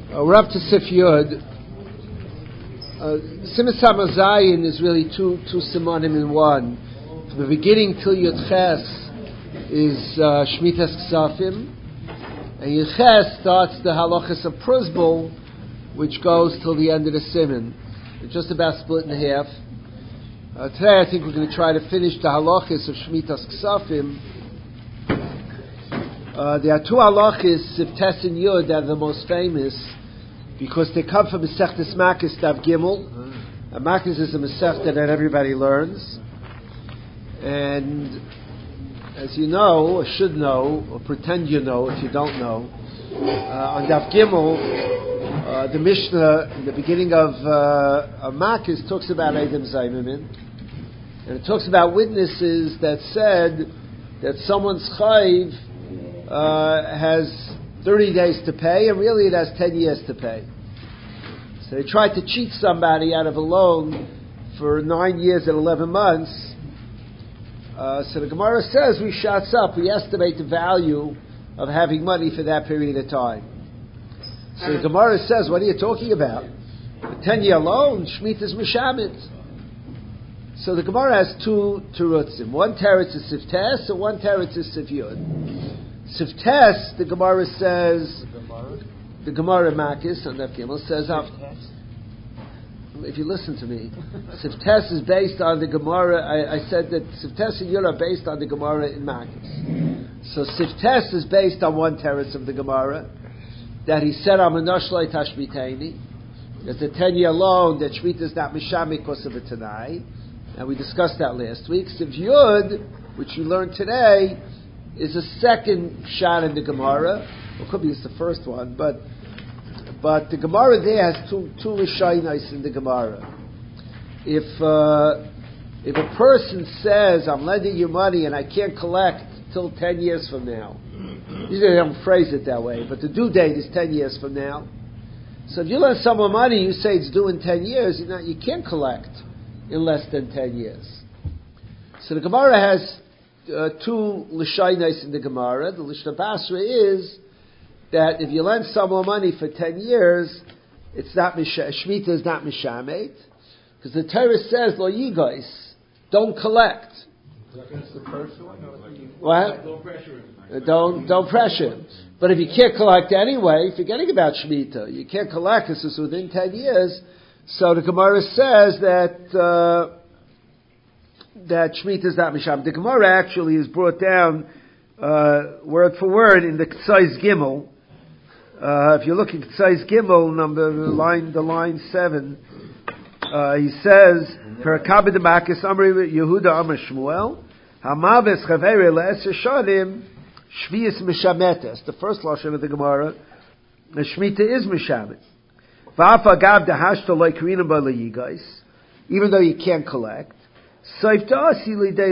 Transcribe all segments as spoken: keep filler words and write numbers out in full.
Uh, we're up to Sif Yud. Uh, Simas Hamazayin is really two two simonim in one. From the beginning till Yud Ches is uh, Shmitas Ksafim, and Yud Ches starts the halachas of Pruzbul, which goes till the end of the simon. It's just about split in half. Uh, today, I think we're going to try to finish the halachas of Shmitas Ksafim. Uh, there are two halachas, Siftes and Yud, that are the most famous, because they come from Masechtas Makis Daf Gimel. Mm-hmm. Uh, Makis is a Masechta that everybody learns. And as you know, or should know, or pretend you know if you don't know, uh, on Daf Gimel, uh, the Mishnah, in the beginning of, uh, of Makis, talks about Eidim Zaymimin. And it talks about witnesses that said that someone's chayiv uh, has thirty days to pay, and really it has ten years to pay. So they tried to cheat somebody out of a loan for nine years and eleven months. Uh, so the Gemara says, we shots up, we estimate the value of having money for that period of time. So the Gemara says, what are you talking about? A ten-year loan, Shemitah's Mishamit. So the Gemara has two terutzim. One teretz is Siftes, and one teretz is Sifyud. Siftes, the Gemara says, the Gemara Makis on Daf Gimel says, if you listen to me, Siftes is based on the Gemara. I, I said that Siftes and Yud are based on the Gemara in Makis. So Siftes is based on one teretz of the Gemara, that he said, Amanashlai Tashmitani. There's a ten-year loan that Shmita is not Misham because of a Tanai. And we discussed that last week. Sifyud, which you learned today, is a second shot in the Gemara. Well, it could be it's the first one, but but the Gemara there has two two Rishaynos in the Gemara. If uh, if a person says, I'm lending you money and I can't collect till ten years from now, usually they don't phrase it that way, but the due date is ten years from now. So if you lend someone money, you say it's due in ten years, you know, you can't collect in less than ten years. So the Gemara has Uh, two Lishaynos in the Gemara. The Lishna Basra is that if you lend someone money for ten years, it's not Misha, Shemitah is not Mishamet, because the Torah says, Lo Yigos, don't collect. That's the first one? What? Don't pressure him. Uh, don't, don't pressure him. But if you can't collect anyway, forgetting about Shemitah, you can't collect because it's within ten years, so the Gemara says that uh, that Shemitah is not Misham. The Gemara actually is brought down uh, word for word in the Ksais Gimel. Uh, if you look at Ksais Gimel, number the line, the line seven, uh, he says, "Perakabed Makis Amri Yehuda Amar Shmuel Hamaves Chavere LeEser Shanim Shvius Mishametes." The first lashon of the Gemara, the Shemitah is Mishamet. Va'afa Gav Dehashta Loikrinim Ba'Leyigais, even though you can't collect. Since at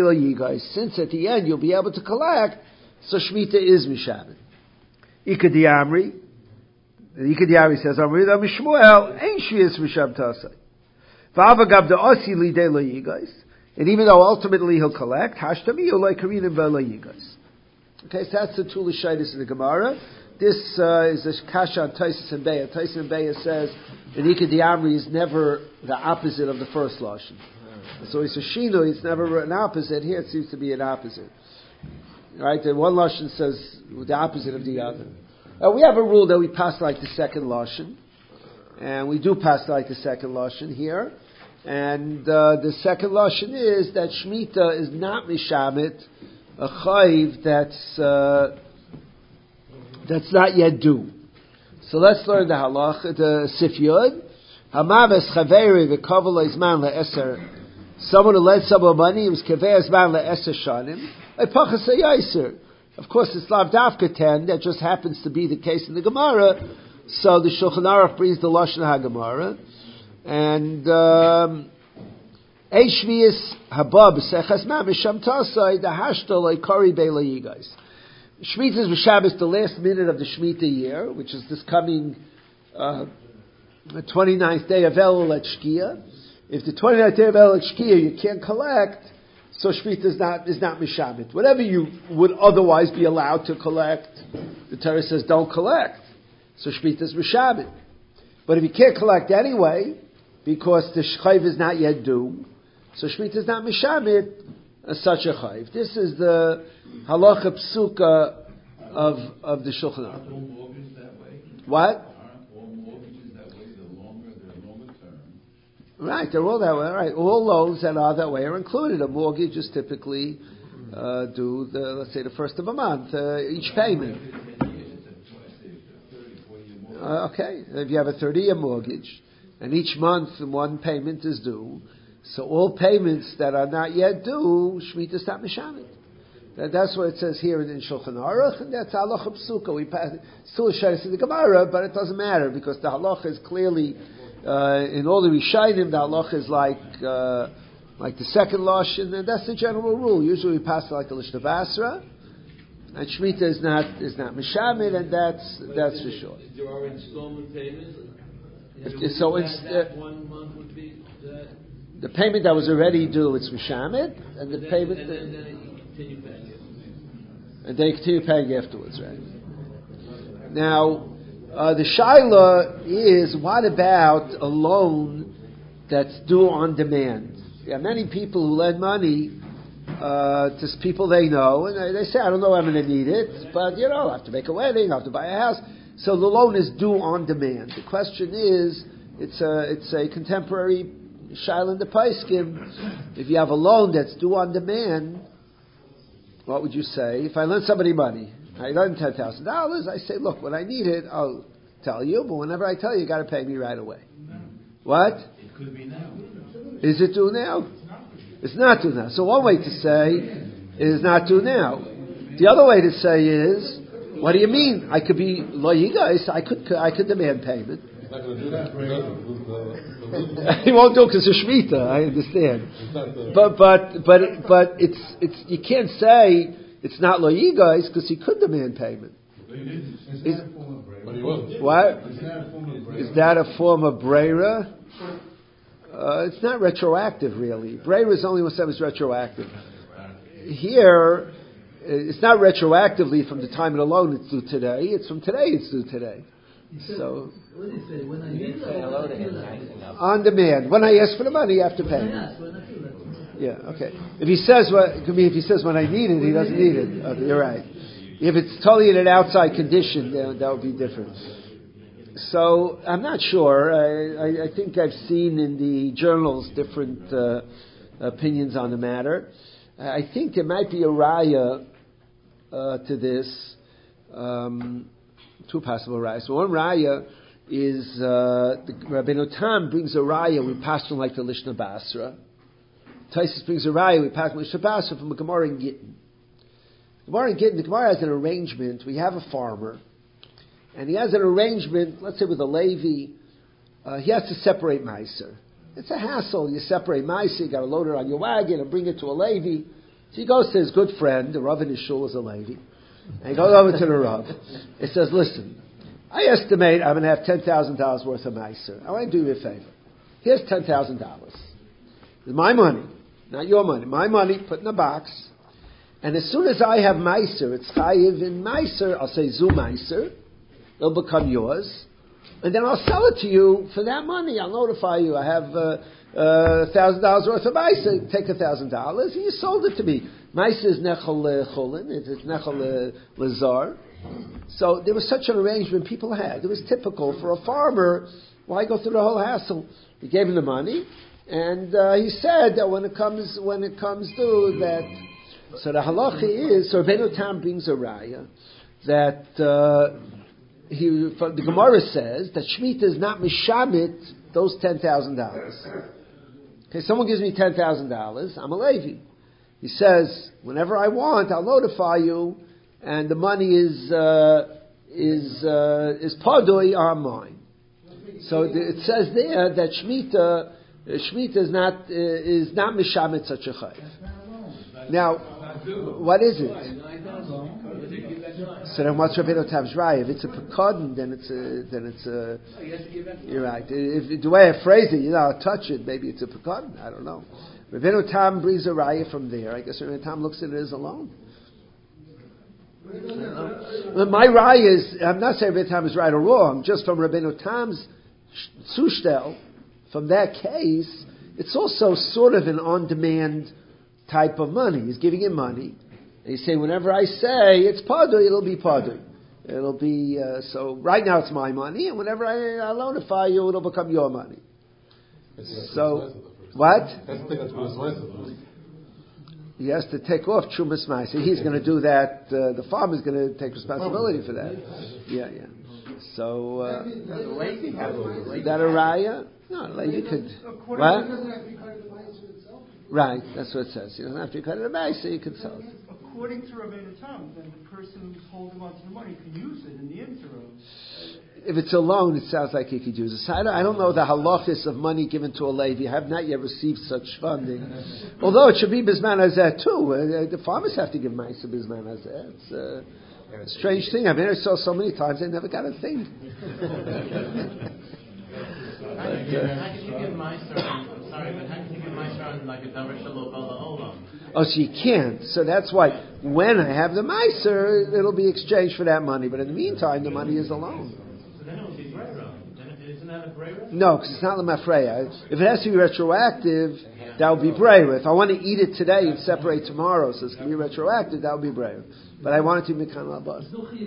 the end you'll be able to collect, so Shemitah is Mishamet. Ikadi Amri, Ikadi Amri says, Amri da Mishmuel, ain't Shvius Misham Tasai. V'avagab da'asi lidei lo yigais, and even though ultimately he'll collect, Hashtami ulai karinim v'lo yigais. Okay, so that's the two Lishaitis in the Gemara. This uh, is a kasha on Taisus and Beya. Taisus and Beya says that Ikadi Amri is never the opposite of the first lashon. So it's a shino, it's never an opposite. Here it seems to be an opposite. Right? And one lashon says the opposite of the other. Uh, we have a rule that we pass like the second lashon. And we do pass like the second lashon here. And uh, the second lashon is that Shemitah is not mishamit, a chayiv that's, uh, that's not yet due. So let's learn the halach, the Sifyud. Hamaves chaveri v'kavala izman le'eser. Someone who lent someone money, it was keveas man le'eser shanim. Epachas hayaser. Of course, it's lav dafka ten. That just happens to be the case in the Gemara. So the Shulchan Aruch brings the lashon haGemara, and eishvius haba b'sechas ma misham tasai dahashta leikari be'layigais. Shemitah is Shabbos, the last minute of the Shemitah year, which is this coming uh, twenty-ninth day of Elul at Shkia. If the twenty-ninth day of Elul Shkia you can't collect, so Shemitah is not is not Mishamit. Whatever you would otherwise be allowed to collect, the Torah says don't collect. So Shemitah is Mishamit. But if you can't collect anyway, because the chayv is not yet due, so Shemitah is not mishamit as such a chayv. This is the halacha psuka of of the Shulchan Aruch. Aren't all mortgages that way? What? Aren't all mortgages that way? They're longer, they're longer term. Right, they're all that way. Right, all loans that are that way are included. A mortgage is typically uh, due the let's say the first of a month, uh, each payment. Uh, okay, if you have a thirty-year mortgage, and each month one payment is due, so all payments that are not yet due, Shemitah is not mishamit. That, that's what it says here in, in Shulchan Aruch, and that's halacha psuka. We pass still a shayla in the Gemara, but it doesn't matter because the halacha is clearly uh, in all the Rishayim. The halacha is like uh, like the second lashon, and that's the general rule. Usually we pass it like the Lishna Basra, and Shemitah is not is not mishamit, and that's that's for sure. There are installment payments. If, so that, it's, that uh, one month would be that, the payment that was already due, it's mishamit, and the and then, payment, and then, then you continue paying it. and they continue paying afterwards, right? Now, uh, the shaila is, what about a loan that's due on demand? There are many people who lend money uh, to people they know, and they, they say, I don't know when I'm going to need it, but, you know, I have to make a wedding, I have to buy a house. So the loan is due on demand. The question is, it's a, it's a contemporary shaila in the Paiskim. If you have a loan that's due on demand, what would you say? If I lend somebody money, I lend ten thousand dollars, I say, look, when I need it, I'll tell you, but whenever I tell you, you got to pay me right away. What? It could be now. Is it due now? It's not due now. So one way to say it is not due now. The other way to say is, what do you mean? I could be lo yigas. I could I could demand payment. He's not going to do that. He won't do it because of Shemitah. I understand. But but but but it's it's you can't say it's not lo yigas because he could demand payment. Is, But he won't. what? Is that a form of breira? Uh, it's not retroactive, really. Breira is only when something's retroactive. Here, it's not retroactively from the time of the loan it's due today. It's from today it's due today. So, What do you say? When I need it, on demand. When I ask for the money, you have to pay. Yeah, okay. If he says what, it could be if he says when I need it, he doesn't need it. Okay, you're right. If it's totally in an outside condition, then that would be different. So I'm not sure. I, I, I think I've seen in the journals different uh, opinions on the matter. I think there might be a raya uh, to this. Um, two possible rayas. So one raya is uh, the Rabbeinu Tam brings a raya we pass on like the Lishna Basra. Taisus brings a raya we pass on Lishna Basra from a Gemara in Gittin. Gemara in Gittin, the Gemara has an arrangement. We have a farmer, and he has an arrangement. Let's say with a Levi, uh, he has to separate Meiser. It's a hassle. You separate Meiser, you got to load it on your wagon and bring it to a Levi. So he goes to his good friend, the Rav in his shul is a Levi, and he goes over to the Rav. He says, listen, I estimate I'm going to have ten thousand dollars worth of Meiser. I want to do you a favor. Here's ten thousand dollars. It's my money, not your money. My money, put in a box. And as soon as I have Meiser, it's Chayiv in Meiser, I'll say Zu Meiser. It'll become yours. And then I'll sell it to you for that money. I'll notify you. I have uh, uh, one thousand dollars worth of Meiser. Take one thousand dollars and you sold it to me. Meiser is Nechol Cholin. It's Nechol Lazar. So there was such an arrangement people had. It was typical for a farmer. Why go through the whole hassle? He gave him the money. And uh, he said that when it comes when it comes due, that... So the halacha is, so Rabbeinu Tam brings a raya that uh, he, the Gemara says that Shemitah is not mishamit those ten thousand dollars. Okay, someone gives me ten thousand dollars, I'm a Levi. He says, whenever I want, I'll notify you, and the money is uh, is uh, is padoi on mine. So the, it says there that Shemitah Shemitah is not uh, is not mishamit such a chayv. Now, what is it? So then, what's Rabbeinu Tam's raya? If it's a pekadon, then it's a then it's a. You're right. If the way I phrase it, you know, I'll touch it. Maybe it's a pekadon. I don't know. Rabbeinu Tam brings a raya from there. I guess Rabbeinu Tam looks at it as a loan. Well, my raya is. I'm not saying Rabbeinu Tam is right or wrong. Just from Rabbeinu Tam's Zustel, from that case, it's also sort of an on-demand type of money. He's giving him money. And he's saying, whenever I say it's padu, it'll be padu. It'll be, uh, so right now it's my money, and whenever I, I loanify you, it'll become your money. So, what? He has to take off Chumas Ma'aser. He's going to do that. Uh, the farmer's going to take responsibility for that. Yeah, yeah. So, uh, is that a raya? No, a lady could. What? Right, that's what it says. You don't have to cut it a Ma'aser, you can sell it. According to Rabbeinu Tam, then the person who's holding onto the money can use it in the interim. If it's a loan, it sounds like he could use it. So I, don't, I don't know the halachis of money given to a Levi. I have not yet received such funding. Although it should be Bisman Hazeh too. Uh, the farmers have to give Ma'aser Bisman Hazeh. It's uh, a strange thing. I mean, I saw so many times they never got a thing. How can you give Ma'aser? I'm sorry, but how can you give Ma'aser on like a davar shalom olam? Oh, so you can't. So that's why when I have the Ma'aser, it'll be exchanged for that money. But in the meantime, the money is a loan. So then it will be brayra. Isn't that a brayra? No, because it's not lemafreya. If it has to be retroactive, that would be brayra. If I want to eat it today and separate tomorrow, so it's going to be retroactive, that would be brayra. But I want it to be mekan labas.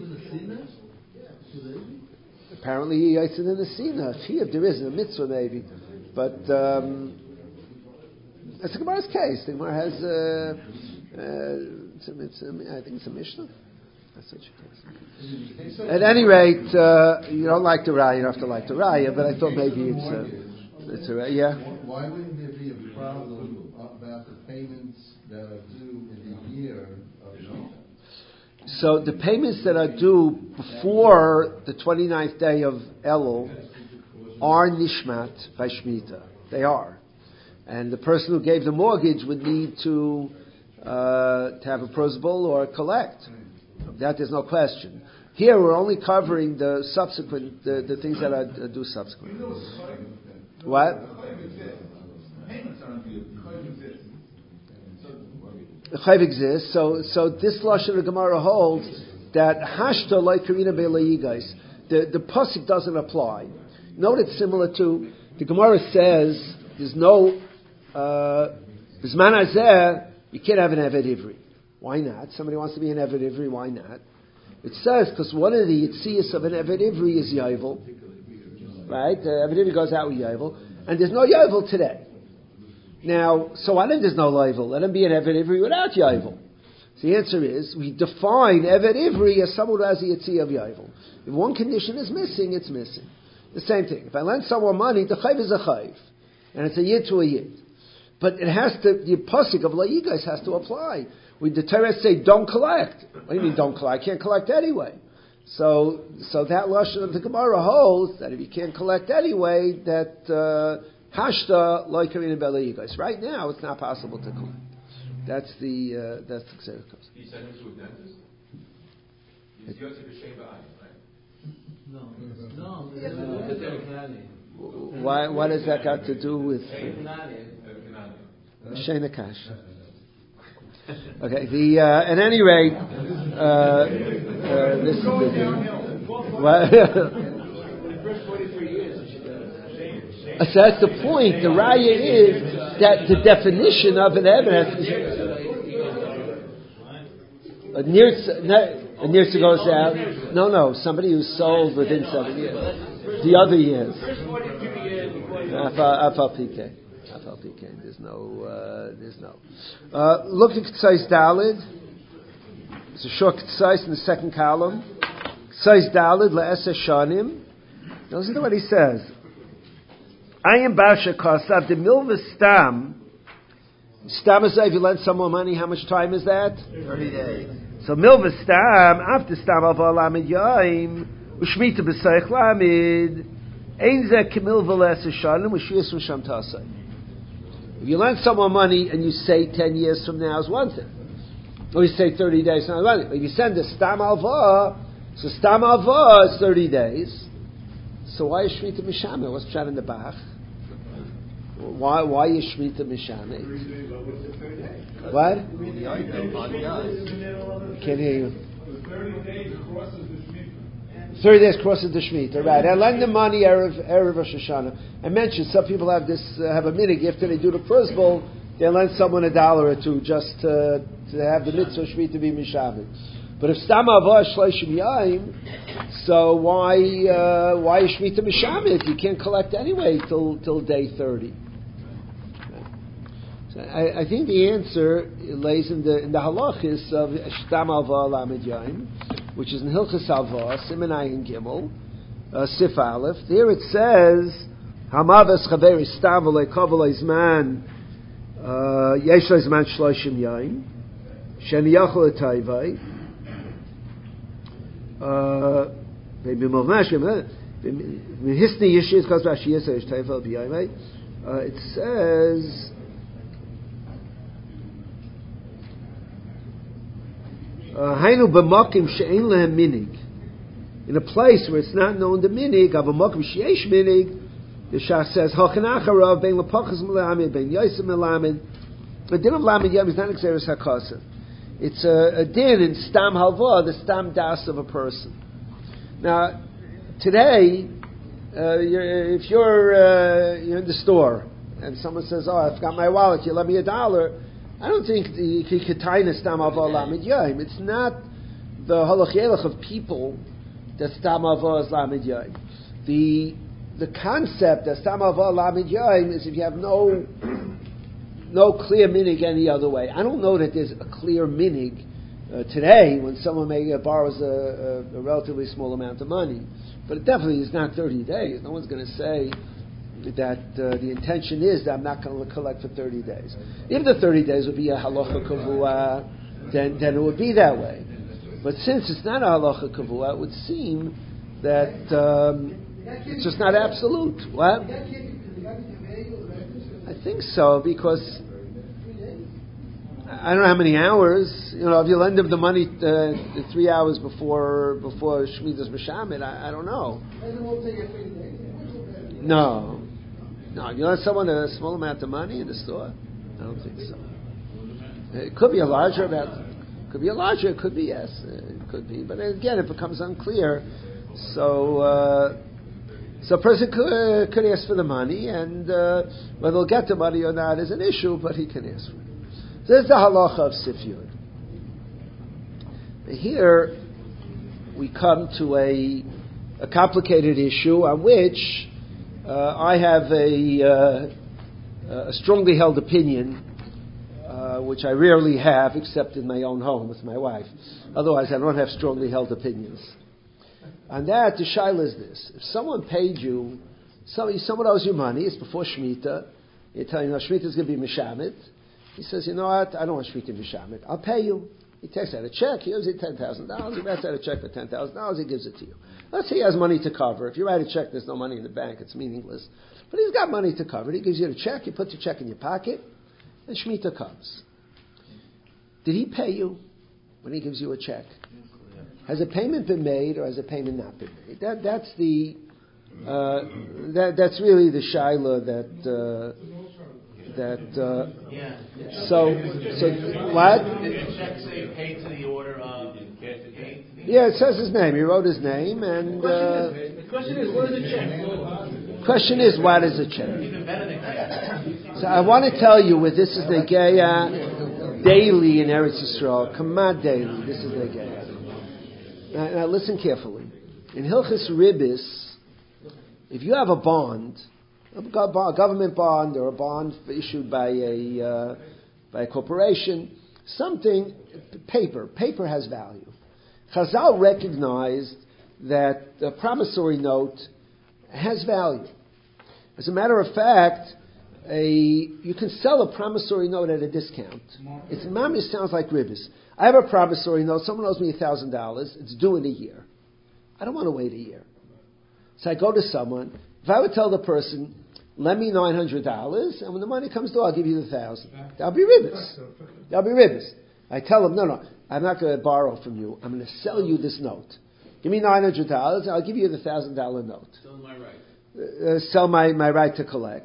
Apparently, he eats it in the sina. If there is a mitzvah, maybe. But um, it's the Gemara's case. The Gemara has, uh, uh, it's a, it's a, I think it's a Mishnah. That's such a case. At any rate, uh, you don't like the raya, you don't have to like the raya, but I thought maybe it's a, it's a raya. Yeah? Why wouldn't there be a problem about the payments that are due in the year of Shemitah? So the payments that are due before the twenty-ninth day of Elul are nishmat by Shemitah. They are. And the person who gave the mortgage would need to uh, to have a prosbul or collect. That there's no question. Here we're only covering the subsequent, the, the things that are uh, due subsequent. What? The chayv exists. So, so this lashon of Gemara holds that hashta like karina be'layigais. The the pasuk doesn't apply. Note it's similar to the Gemara says there's no bisman hazeh. You can't have an eved ivri. Why not? Somebody wants to be an eved ivri. Why not? It says because one of the yitzias of an eved ivri is yovel, right? The eved ivri goes out with yovel, and there's no yovel today. Now, so why then there's no yovel? Let him be an eved ivri without yovel. So the answer is we define eved ivri as someone who has a yitzia of yovel. If one condition is missing, it's missing. The same thing. If I lend someone money, the chayv is a chayv, and it's a yid to a yid. But it has to, the pasuk of la'igas has to apply. We, the Torah say, don't collect. What do you mean don't collect? I can't collect anyway. So, so that lashon of the Gemara holds that if you can't collect anyway, that hashta lo'ikarin bela'igas. Right now, it's not possible to collect. That's the uh, that's the Kseiv. He sent him to a dentist. He's going to be shave right? No, no. no. Why? What has that got to do with Shana Kash? Okay. The uh, at any rate, uh, uh, this is the what? So that's the point. The raya is that the definition of an evidence a near a near goes out. No, no, somebody who sold within seven years. The other years. Afal P K. Afal P K. There's no. Uh, there's no. Uh, look at Ksais Dalid. It's a short Ksais in the second column. Ksais Dalid le'eser shanim. Listen to what he says. I am Basha Kasav the Milva Stam. Stam is if you lend someone money, how much time is that? Thirty days. So Milva Stam, after Stam of Alamid Yaim, Ushmita B'Seich Lamid, Ein Zeh Kimilva L'Eser Shanim, Ushiyas Misham Tasei. If you lend someone money and you say ten years from now is one thing. Or you say thirty days from now is one thing. If you send a Stam Alva, so Stam Alva is thirty days. So why is Shmita Mishame? What's Pshat in the Bach? Why why is Shmita Mishame? What? Can't hear you. thirty days crosses the Shemitah, right? I lend them money Erev, Erev Rosh Hashanah. I mentioned some people have this, uh, have a minig, after they do the first bowl, they lend someone a dollar or two just to, to have the mitzvah Shemitah be mishavit. But if Stam Avah Shleishim Yaim, so why, uh, why is Shemitah mishavit? You can't collect anyway till, till day thirty. So I, I think the answer lays in the in the halachis of Stam Avah Lamed Yaim, which is in Hilchas Avah, Siman Ayin Gimel, uh, Sif Aleph. There it says, Hamavas Chaveri Stam V'lei Kavalei Zman, Yesh Lei Zman Shloshim Yaim, Shem Yachol Etayvai, maybe Mavmash, Hisni Yeshis Kaz Rashi Yisrael Yesh Tayvai B'Yayimai. It says, Hainu b'makim she'ein lehem minig. In a place where it's not known the minig, av b'makim she'esh minig, the Shach says, Hachanach harav bein lepachas melamed, bein yosem melamed. The din of lamed yom is not exeris hakasa. It's a, a din in stam halva, the stam das of a person. Now, today, uh, you're, if you're, uh, you're in the store, and someone says, oh, I've got my wallet, you lend me a dollar, I don't think the kitaina stam avah lamed yaim. It's not the halach yelach of people that stam avah is lamed yaim. The the concept that stam avah lamed yaim is if you have no no clear minig any other way. I don't know that there's a clear minig uh, today when someone may uh, borrows a, a, a relatively small amount of money, but it definitely is not thirty days. No one's going to say that uh, the intention is that I'm not going to collect for thirty days. If the thirty days would be a halacha kavua, then then it would be that way. But since it's not a halacha kavua, it would seem that um, it's just not absolute. What? I think so, because I don't know how many hours. You know, if you lend him the money uh, three hours before before Shemitah's Mishamit, I, I don't know. No. No, you lend someone a small amount of money in the store? I don't think so. It could be a larger amount. Could be a larger. It could be yes. It could be. But again, it becomes unclear. So, uh, so a person could, could ask for the money, and uh, whether he'll get the money or not is an issue. But he can ask for it. So this is the halacha of Sifyud. Here we come to a a complicated issue on which. Uh, I have a, uh, a strongly held opinion, uh, which I rarely have, except in my own home with my wife. Otherwise, I don't have strongly held opinions. And that, the shaila is this. If someone paid you, somebody, someone owes you money, it's before Shemitah, you tell him, no, Shemitah is going to be Mishamit. He says, you know what, I don't want Shemitah Mishamit. I'll pay you. He takes out a check, he owes you ten thousand dollars, he writes out a check for ten thousand dollars, he gives it to you. Let's say he has money to cover. If you write a check, there's no money in the bank, it's meaningless. But he's got money to cover. He gives you the check, you put the check in your pocket, and Shemitah comes. Did he pay you when he gives you a check? Has a payment been made or has a payment not been made? That, that's the, uh, that, that's really the shaila that, uh, that, uh, yeah. so, so, what? Did the check say paid to the order of, paid to the... Yeah, it says his name. He wrote his name, and, uh... The question is, what is a check? Question is, what is a check? Even better than cash. So I want to tell you, with this is Negeya daily in Eretz Yisrael. Kamad daily. This is Negeya. Now, now listen carefully. In Hilchis Ribis, if you have a bond, a government bond or a bond issued by a uh, by a corporation, something, paper, paper has value. Chazal recognized that a promissory note has value. As a matter of fact, a you can sell a promissory note at a discount. It's mamish sounds like ribbis. I have a promissory note. Someone owes me a thousand dollars. It's due in a year. I don't want to wait a year. So I go to someone. If I would tell the person, lend me nine hundred dollars, and when the money comes due, I'll give you the thousand. That'll be ribbis. That'll be ribbis. I tell them, no, no, I'm not going to borrow from you. I'm going to sell you this note. Give me nine hundred dollars, I'll give you the one thousand dollars note. Sell my right. Uh, sell my, my right to collect.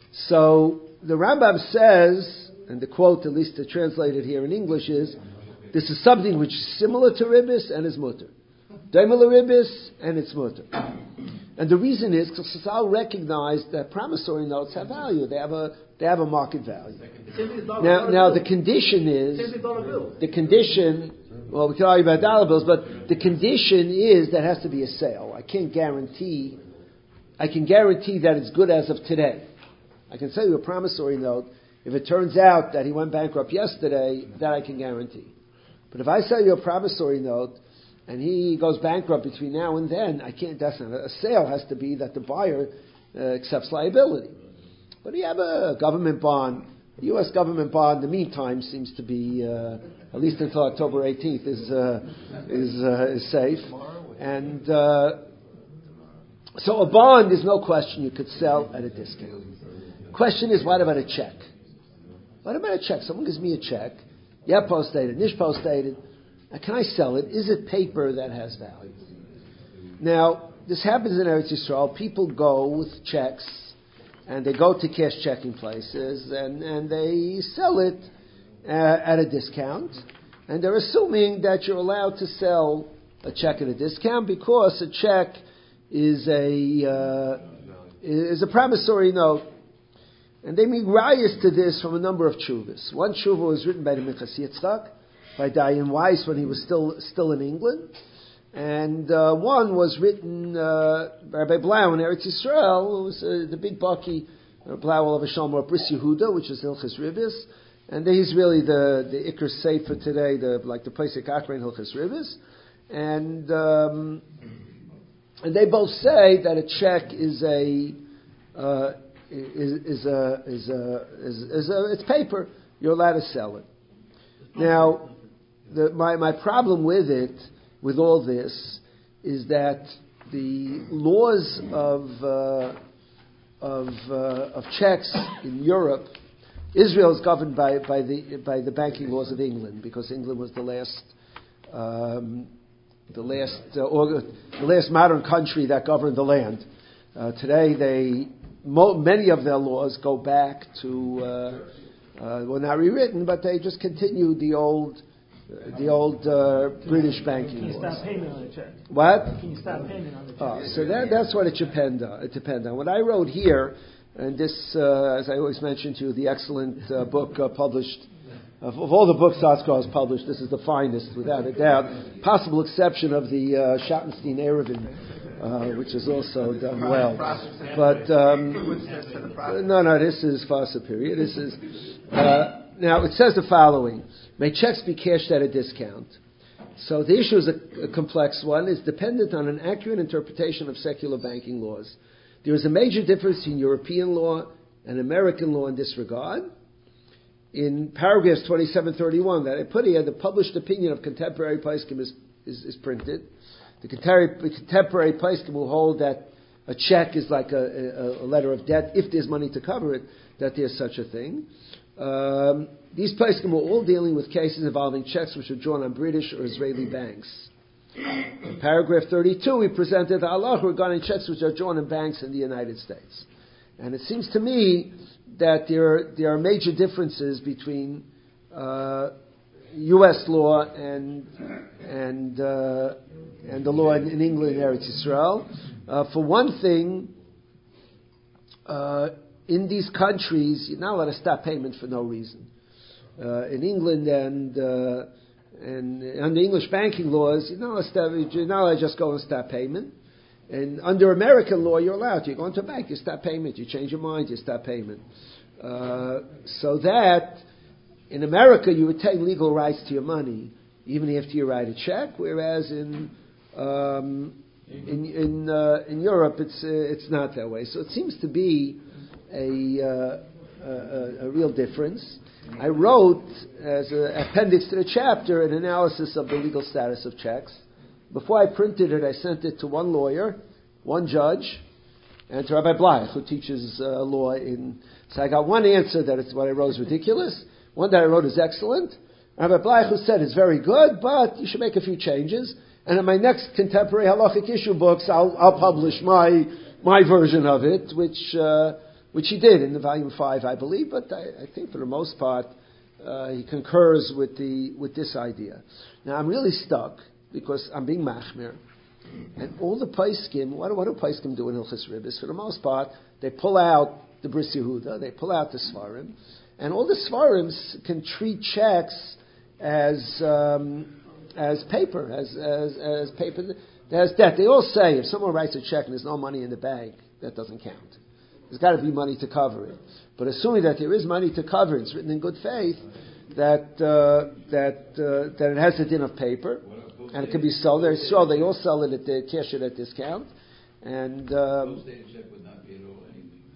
So the Rambam says, and the quote, at least translated here in English, is, this is something which is similar to ribbis and is mutter. Daimel Ribis, and it's mutter. And the reason is because Chazal recognized that promissory notes have value. They have a they have a market value. Now, now the condition is the condition. Well, we can argue about dollar bills, but the condition is that has to be a sale. I can't guarantee. I can guarantee that it's good as of today. I can sell you a promissory note. If it turns out that he went bankrupt yesterday, that I can guarantee. But if I sell you a promissory note and he goes bankrupt between now and then, I can't. That's not a sale. Has to be that the buyer uh, accepts liability. But you have a government bond, a U S government bond. In the meantime, seems to be uh, at least until October eighteenth is uh, is uh, is safe. And uh, so a bond is no question you could sell at a discount. Question is, what about a check? What about a check? Someone gives me a check. Yeah, post-dated, nish post-dated. Now, can I sell it? Is it paper that has value? Now, this happens in Eretz Yisrael. People go with checks, and they go to cash checking places, and, and they sell it uh, at a discount. And they're assuming that you're allowed to sell a check at a discount because a check is a uh, is a promissory note. And they make rayas to this from a number of tshuvas. One tshuva was written by the Minchas Yitzchak, by Dayan Weiss when he was still still in England. And uh, one was written uh, by Rabbi Blau in Eretz Yisrael, who was uh, the big Baki, uh, Blau of Shalom, or Bris Yehuda, which is Hilchas Ribis. And he's really the, the Iker Sefer today, the, like the Pesach Akra in Hilchas Ribis. And, um, and they both say that a check is a... Uh, Is, is a is a is, is a it's paper. You're allowed to sell it. Now, the, my my problem with it, with all this, is that the laws of uh, of uh, of checks in Europe, Israel is governed by by the by the banking laws of England, because England was the last um, the last uh, or, the last modern country that governed the land. Uh, today they. Mo- many of their laws go back to, uh, uh, well, not rewritten, but they just continue the old, uh, the old uh, British banking Can you laws. stop payment on the check? What? Can you stop payment on the check? Oh, so that, that's what it depends on. It depends on. What I wrote here, and this, uh, as I always mention to you, the excellent uh, book uh, published, of, of all the books Oskar has published, this is the finest, without a doubt. Possible exception of the uh, Schottenstein Erevin. Uh, which is also done well, but um, no, no, this is far superior. This is uh, now it says the following: may checks be cashed at a discount. So the issue is a, a complex one. It's dependent on an accurate interpretation of secular banking laws. There is a major difference between European law and American law in this regard. In paragraphs twenty-seven thirty-one that I put here, the published opinion of contemporary poskim is, is, is printed. The contemporary, contemporary poskim will hold that a check is like a, a, a letter of debt, if there's money to cover it, that there's such a thing. Um, these poskim were all dealing with cases involving checks which were drawn on British or Israeli banks. In paragraph thirty-two, we presented the halacha regarding checks which are drawn in banks in the United States. And it seems to me that there, there are major differences between uh, U S law and and uh, and the law in, in England and Eretz Yisrael. Uh, for one thing, uh, in these countries, you're not allowed to stop payment for no reason. Uh, in England and uh, and under English banking laws, you're not allowed to stop, you're not allowed to just go and stop payment. And under American law, you're allowed. You go into a bank, you stop payment. You change your mind, you stop payment. Uh, so that in America, you retain legal rights to your money, even after you write a check. Whereas in um, in in, uh, in Europe, it's uh, it's not that way. So it seems to be a uh, a, a real difference. I wrote as an appendix to the chapter an analysis of the legal status of checks. Before I printed it, I sent it to one lawyer, one judge, and to Rabbi Bleich, who teaches uh, law in. So I got one answer that it's what I wrote is ridiculous. One that I wrote is excellent. Rabbi Bleich, who said it's very good, but you should make a few changes. And in my next contemporary halachic issue books, I'll, I'll publish my my version of it, which uh, which he did in the volume five, I believe. But I, I think for the most part, uh, he concurs with the with this idea. Now I'm really stuck. because I'm being machmir. And all the paiskim, what, do- what do paiskim do in Hilchos Ribis? For the most part, they pull out the Bris Yehuda, they pull out the Svarim, and all the Svarim can treat checks as um, as paper, as, as as paper that has debt. They all say if someone writes a check and there's no money in the bank, that doesn't count. There's got to be money to cover it. But assuming that there is money to cover it, it's written in good faith that uh, that uh, that it has a din of paper and it can be sold. They're sure they all sell it at the cash it at discount, and um, Post-dated check would not be at all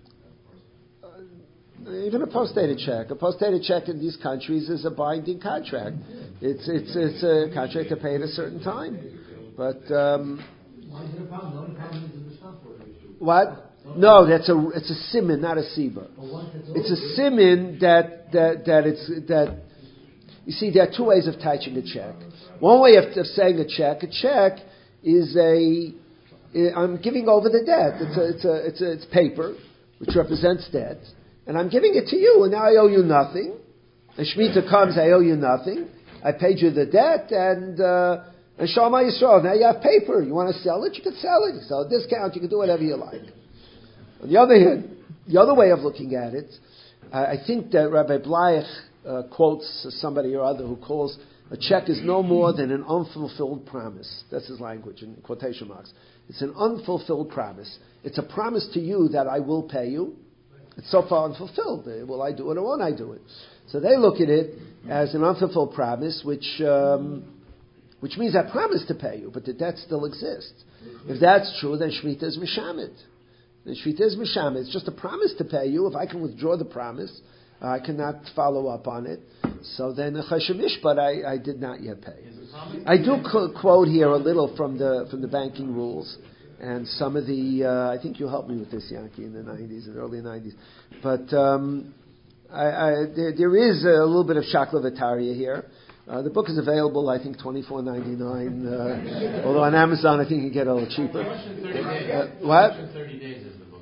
anything. uh, even a post-dated check. A post-dated check in these countries is a binding contract. It's it's it's a contract to pay at a certain time. But um, Why is it a problem? The only problem is the stuff for it. what? No, that's a it's a simin, not a siba. It's a simin that that that it's that. You see, there are two ways of touching a check. One way of, of saying a check, a check is a I'm giving over the debt. It's a, it's a it's a it's paper which represents debt, and I'm giving it to you, and now I owe you nothing. And Shemitah comes, I owe you nothing. I paid you the debt, and uh, and Shema Yisrael. Now you have paper. You want to sell it? You can sell it. You sell a discount. You can do whatever you like. On the other hand, the other way of looking at it, uh, I think that Rabbi Blayach uh, quotes somebody or other who calls a check is no more than an unfulfilled promise. That's his language in quotation marks. It's an unfulfilled promise. It's a promise to you that I will pay you. It's so far unfulfilled. Uh, Will I do it or won't I do it? So they look at it as an unfulfilled promise, which um, which means I promise to pay you, but the debt still exists. If that's true, then Shemitah is mishamit. The Shvita is Misham. It's just a promise to pay you. If I can withdraw the promise, uh, I cannot follow up on it. So then a Cheshamish, but I, I did not yet pay. I do qu- quote here a little from the from the banking rules and some of the. Uh, I think you helped me with this, Yankee, in the nineties and early nineties. But um, I, I, there, there is a little bit of Shakla Vitaria here. Uh, the book is available, I think, twenty-four ninety-nine. Uh, although on Amazon, I think you can get it a little cheaper. Uh, what? thirty days is the book,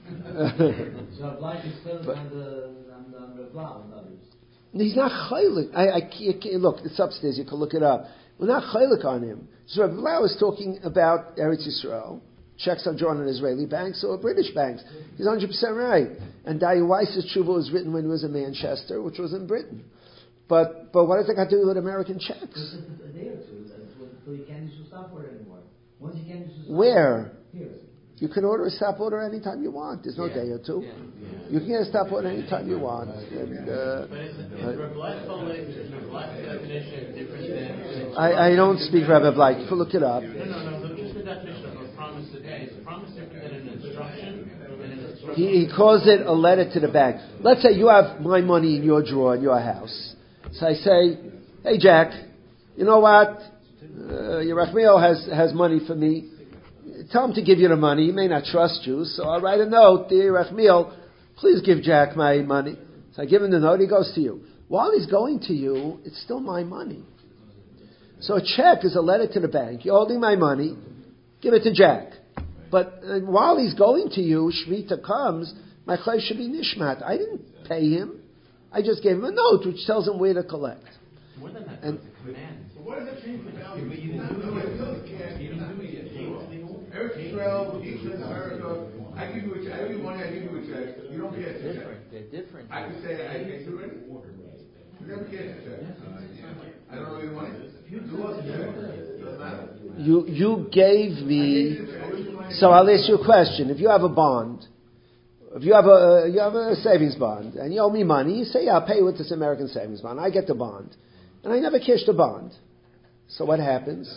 So Black is still on the on the, on the Blau and others. He's not chaylik. I, I can't, look, it's upstairs. You can look it up. We're not chaylik on him. So Rabbi Blau is talking about Eretz Yisrael. Checks are drawn in Israeli banks or British banks. He's one hundred percent right. And Daya Weiss's tshuva was written when he was in Manchester, which was in Britain. But but what does that got to do with American checks? Just a day or two, so you can't use your stop order anymore. Once you can't use your stop Where? Here. You can order a stop order anytime you want. There's no Yeah. day or two. Yeah. Yeah. You can get a stop order anytime you want. And, uh, But is, is Rabbi Black's is Rabbi Black's definition different than... I, I don't speak Rabbi Black. You can look it up. No, no, no. But just the definition of a promise to pay. Is a promise different than an instruction? Than an instruction? He, he calls it a letter to the bank. Let's say you have my money in your drawer in your house. So I say, hey Jack, you know what? Uh, Yerachmiel has, has money for me. Tell him to give you the money. He may not trust you. So I'll write a note, dear Yerachmiel, please give Jack my money. So I give him the note, he goes to you. While he's going to you, it's still my money. So a check is a letter to the bank. You're holding my money, give it to Jack. But uh, while he's going to you, Shemitah comes, my chay should be nishmat. I didn't pay him. I just gave him a note which tells him where to collect. More than that, And- it's a command. What does that change the value? But you didn't do it. You didn't do it yet. Eretz Israel, Eastern America, I give you a check, I owe you money, I give you a check, you don't get the check. They're different. I can say, I get you ready. You never get the check. I don't owe you money. You do us a check, doesn't matter. You, you gave me, so I'll ask you a question. If you have a bond, if you have a, you have a savings bond, and you owe me money, you say, yeah, I'll pay you with this American savings bond. I get the bond. And I never cashed the bond. So what happens?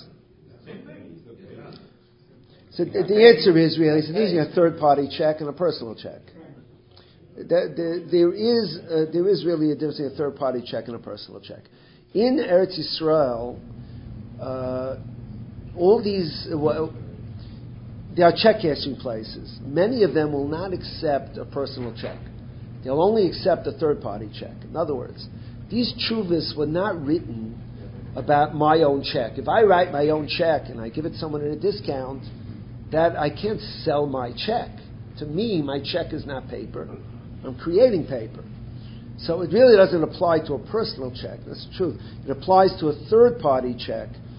So the, the answer is really, it's using a third-party check and a personal check. There, there, there is uh, there is really a difference between a third-party check and a personal check. In Eretz Yisrael, uh, all these, uh, well, there are check cashing places. Many of them will not accept a personal check. They'll only accept a third-party check. In other words, these tshuvas were not written about my own check. If I write my own check and I give it to someone at a discount, that I can't sell my check. To me, my check is not paper. I'm creating paper. So it really doesn't apply to a personal check. That's the truth. It applies to a third-party check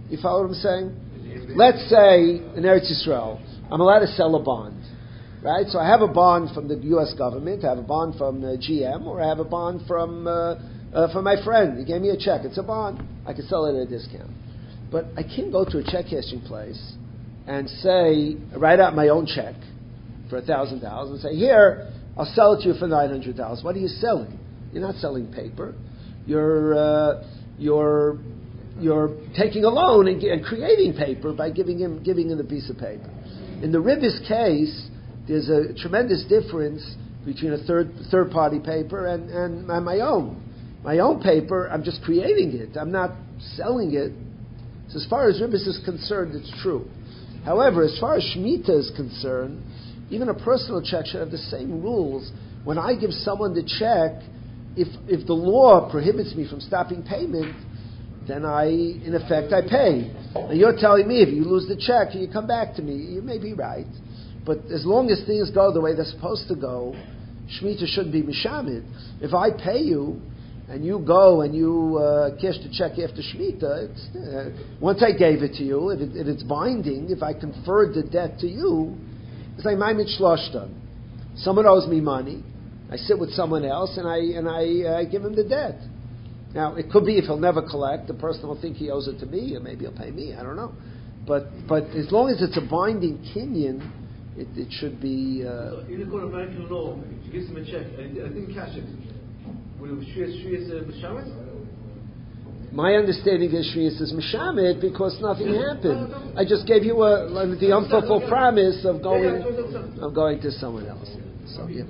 You follow what I'm saying? Let's say in Eretz Yisrael, I'm allowed to sell a bond, right? So I have a bond from the U S government, I have a bond from uh, G M, or I have a bond from uh, uh, from my friend. He gave me a check. It's a bond. I can sell it at a discount. But I can't go to a check cashing place and say, write out my own check for one thousand dollars and say, here, I'll sell it to you for nine hundred dollars. What are you selling? You're not selling paper. You're uh, you're you're taking a loan and, and creating paper by giving him giving him a piece of paper. In the Ribis case, there's a tremendous difference between a third third party paper and, and, and my own. My own paper, I'm just creating it. I'm not selling it. So as far as Ribis is concerned, it's true. However, as far as Shemitah is concerned, even a personal check should have the same rules. When I give someone the check, if if the law prohibits me from stopping payment, then I, in effect, I pay. And you're telling me if you lose the check, you come back to me. You may be right. But as long as things go the way they're supposed to go, Shemitah shouldn't be mishamid. If I pay you, and you go and you uh, cash the check after Shemitah, it's, uh, once I gave it to you, if, it, if it's binding, if I conferred the debt to you, it's like Maimit Shloshta. Someone owes me money. I sit with someone else and I and I uh, give him the debt. Now, it could be if he'll never collect, the person will think he owes it to me, or maybe he'll pay me, I don't know. But but as long as it's a binding kinyan, it, it should be... Uh, in the court of American law, she gives him a check, and I didn't cash it. Will Shrias B'Shamet? My understanding is Shrias is Mishamet because nothing happened. I just gave you a, like, the unfulfilled promise of going of going to someone else. So, yeah.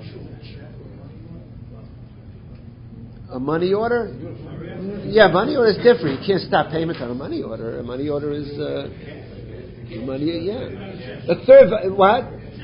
A money order? Yeah, money order is different. You can't stop payment on a money order. A money order is uh, money. Yeah. A third, what?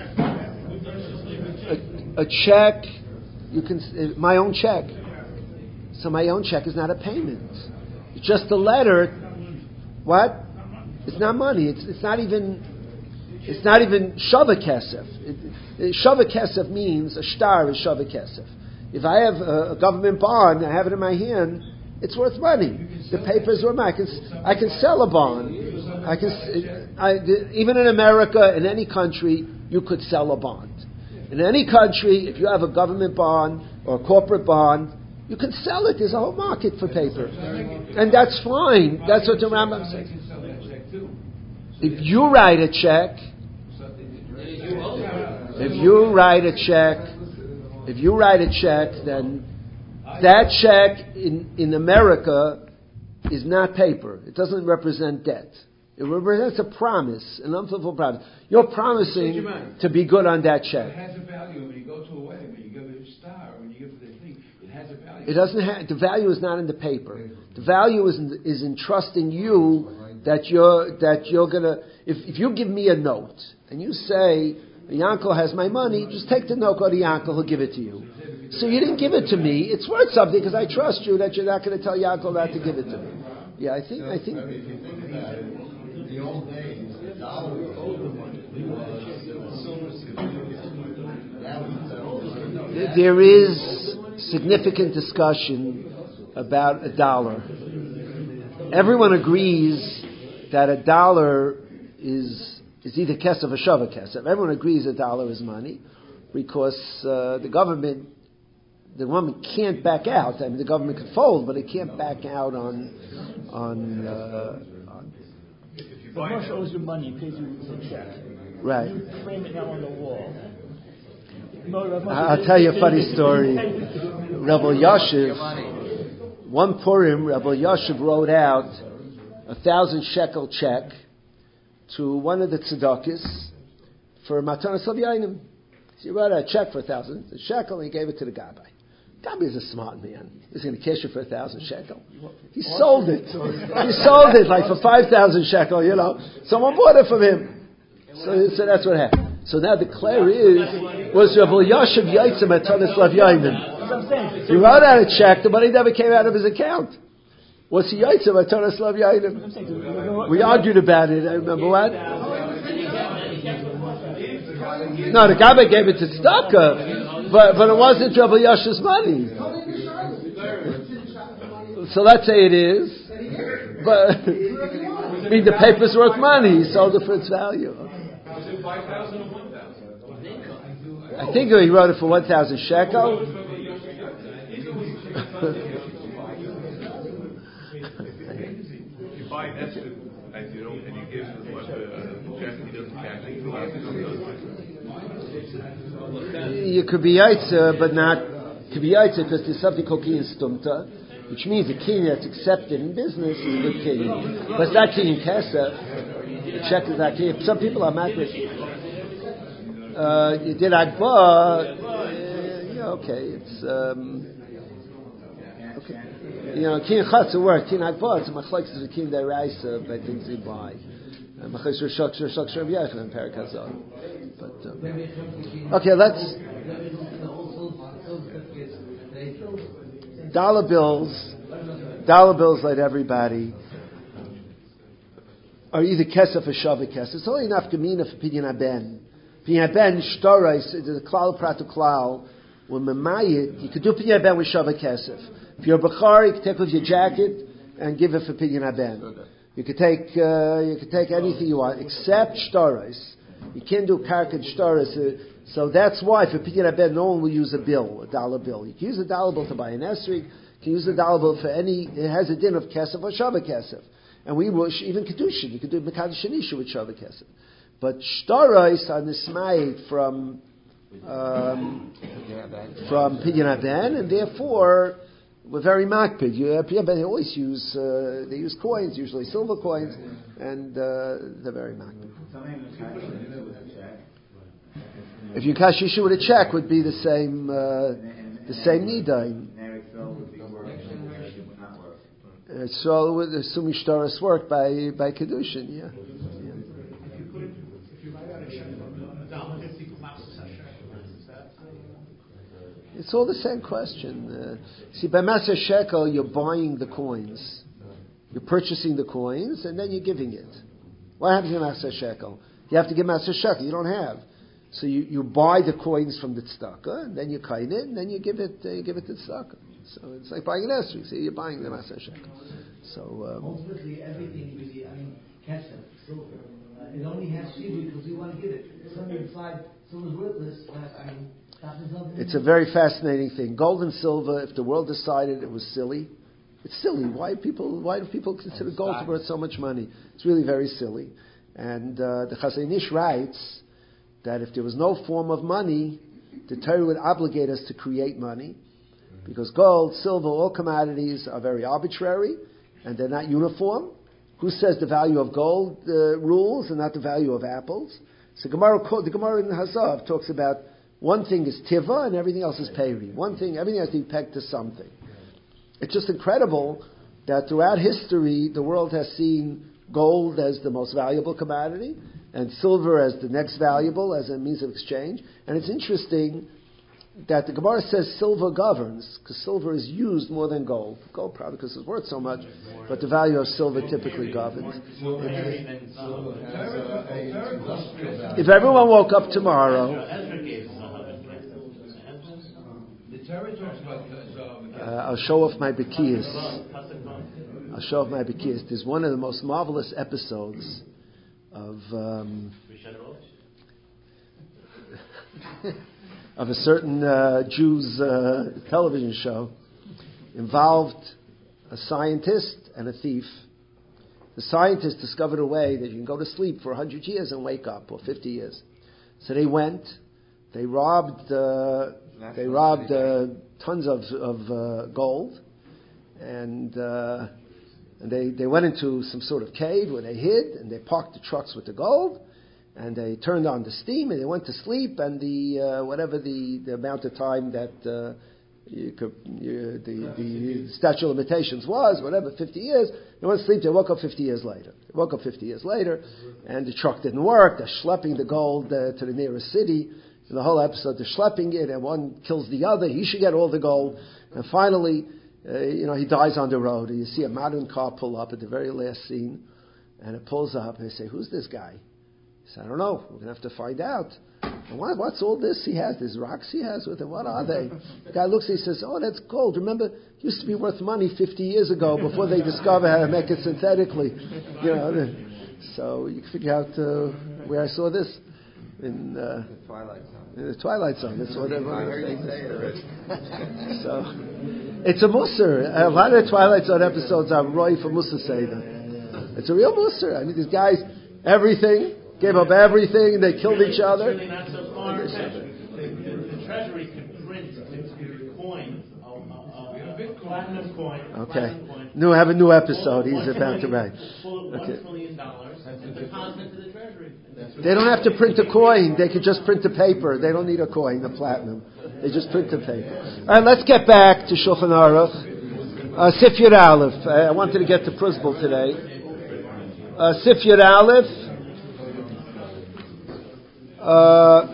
A, a check. You can my own check. So my own check is not a payment. It's just a letter. What? It's not money. It's it's not even. It's not even shava kesef. Shava kesef means a shtar is shava kesef. If I have a, a government bond, I have it in my hand, it's worth money. The paper's worth money. I can, I can sell a bond. I can, I, even in America, in any country, you could sell a bond. In any country, if you have a government bond or a corporate bond, you can sell it. There's a whole market for paper. And that's fine. That's what the Rambam says. If you write a check, if you write a check, If you write a check, then that check in, in America is not paper. It doesn't represent debt. It represents a promise, an unfulfilled promise. You're promising to be good on that check. It has a value when you go to a wedding, when you give it a star, when you give it a thing. It has a value. It doesn't have, the value is not in the paper. The value is in, is in trusting you that you're that you're gonna. If if you give me a note and you say, Yankel has my money, just take the note, go to Yankel, he'll give it to you. So you didn't give it to me. It's worth something because I trust you that you're not going to tell Yankel not to give it to me. Yeah, I think, I think. I mean, if you think about it, in the old days, the dollar was silver certificate. Now it's There is significant discussion about a dollar. Everyone agrees that a dollar is It's either kesef or shava kesef. Everyone agrees a dollar is money because uh, the government, the government can't back out. I mean, the government could fold, but it can't back out on on. Uh, on the Moshe owes you money, pays you the check. Right. You frame it now on the wall. I'll tell you a funny story. Rabbi Yashiv, one Purim, Rabbi Yashiv wrote out a thousand shekel check to one of the tzedakis for Matanas Lavyanim. So he wrote out a check for a thousand shekel and he gave it to the Gabbai. Gabbai is a smart man. He's going to cash it for a thousand shekel. He sold it. He sold it like for five thousand shekel, you know. Someone bought it from him. So, so that's what happened. So now the clear is, was Rabbi Yashiv Yaitza Matanas Lavyanim. He wrote out a check, the money never came out of his account. What's he yaitza Matanas Lavyanim? We argued about it. I remember what? No, the Gabbai gave it to Tzedakah, but but it wasn't Rabbi Yashiv's money. So let's say it is, but I mean, the paper's worth money. He sold it for its value. Was it five thousand or one thousand? I think he wrote it for one thousand shekel. You buy an estimate, and you know, and you give him what the check, he doesn't cash it. You could be yaitzer, but not could be yaitzer because there's something called kinyan stumta, which means a kinyan that's accepted in business is a good kinyan. But it's not kinyan kesef. The check is not kinyan. Some people are makbid. Uh, you did agba. Yeah, okay, it's um, okay. You know, kinyan chatz will work. Kinyan agba, it's a machlokes is a kinyan deraisa by things you buy. Machlokes rishok rishok shrav yechon and perakazon. But um, okay, let's. Dollar bills, dollar bills like everybody are either kesef or shavik kesef. It's only enough gemina for pidyon haben. Pidyon haben shtorais, the klal pratu klal. When memayit, you could do pidyon haben with shavik kesef. If you're a bachar, you could take off your jacket and give it for pidyon haben. You could take uh, you could take anything you want except shtorais. You can't do karka shtorais. Uh, So that's why for pidyon haben, no one will use a bill, a dollar bill. You can use a dollar bill to buy an esrog. You can use a dollar bill for any. It has a din of kesef or shavik kesef. And we will even kedushin. You could do mekadosh shanisha with shavik kesef. But shtarais are nismayit from um, from pidyon haben, and therefore we're very makpid. You uh, pidyon haben, they always use uh, they use coins, usually silver coins, and uh, they're very makpid. If you kashisha with a check, would be the same uh, the same nida. Uh, so with assuming shtaris work by by kedushin, yeah. yeah. It's all the same question. Uh, see, by maser shekel, you're buying the coins, you're purchasing the coins, and then you're giving it. What happens in maser shekel? You have to give maser shekel. You don't have. So you, you buy the coins from the tzedakah, and then you kain it, and then you give it uh, you give it to tzedakah. So it's like buying an esrog. See, you're buying the maser shekel. So um, ultimately, everything really, I mean, kesef, silver, uh, it only has shivui because we want to give it. Something inside, silver's worthless. Uh, I mean, that is nothing. It's a very fascinating thing. Gold and silver. If the world decided it was silly, it's silly. Why people? Why do people consider gold to be worth so much money? It's really very silly. And uh, the Chazon Ish writes that if there was no form of money, the Torah would obligate us to create money, because gold, silver, all commodities are very arbitrary and they're not uniform. Who says the value of gold uh, rules and not the value of apples? So Gemara, the Gemara in Hazav talks about one thing is tiva and everything else is peri. One thing, everything has to be pegged to something. It's just incredible that throughout history the world has seen gold as the most valuable commodity and silver as the next valuable, as a means of exchange. And it's interesting that the Gemara says silver governs, because silver is used more than gold. Gold probably because it's worth so much, but the value of silver typically governs. If everyone woke up tomorrow, uh, I'll show off my Bekias. I'll show off my Bekias. There's one of the most marvelous episodes of um, of a certain uh, Jew's uh, television show involved a scientist and a thief. The scientist discovered a way that you can go to sleep for one hundred years and wake up, or fifty years. So they went, they robbed, uh, they robbed uh, tons of, of uh, gold, and uh, and they, they went into some sort of cave where they hid, and they parked the trucks with the gold, and they turned on the steam, and they went to sleep, and the uh, whatever the, the amount of time that uh, you could, you, the, the statute of limitations was, whatever, fifty years, they went to sleep, they woke up fifty years later. They woke up fifty years later, and the truck didn't work, they're schlepping the gold uh, to the nearest city. In the whole episode, they're schlepping it, and one kills the other, he should get all the gold, and finally, uh, you know, he dies on the road, and you see a modern car pull up at the very last scene, and it pulls up, and they say, who's this guy? He said, I don't know. We're going to have to find out. What, what's all this he has? These rocks he has with him, what are they? The guy looks, he says, oh, that's gold. Remember, it used to be worth money fifty years ago before they discovered how to make it synthetically. You know, so you can figure out uh, where I saw this. In, uh, the Twilight Zone. In the Twilight Zone. That's what everyone I heard you saying. say it already. So, it's a Musar. A lot of the Twilight Zone episodes are Roy for Musar Seder. It's a real Musar. I mean, these guys, everything, gave up everything, and they killed really, each other. It's really not so far. The, the, the treasury can print coins, a, a, a platinum coin. Okay. Platinum coin. New, have a new episode. He's about to write. Full of Okay. one trillion dollars and deposit to the treasury. They don't have to print a coin. They could just print the paper. They don't need a coin, the platinum. They just print the paper. All right, let's get back to Shulchan Aruch. Uh, Sif Yud Aleph. I wanted to get to Pruzbul today. Uh, Sif Yud Aleph. Uh,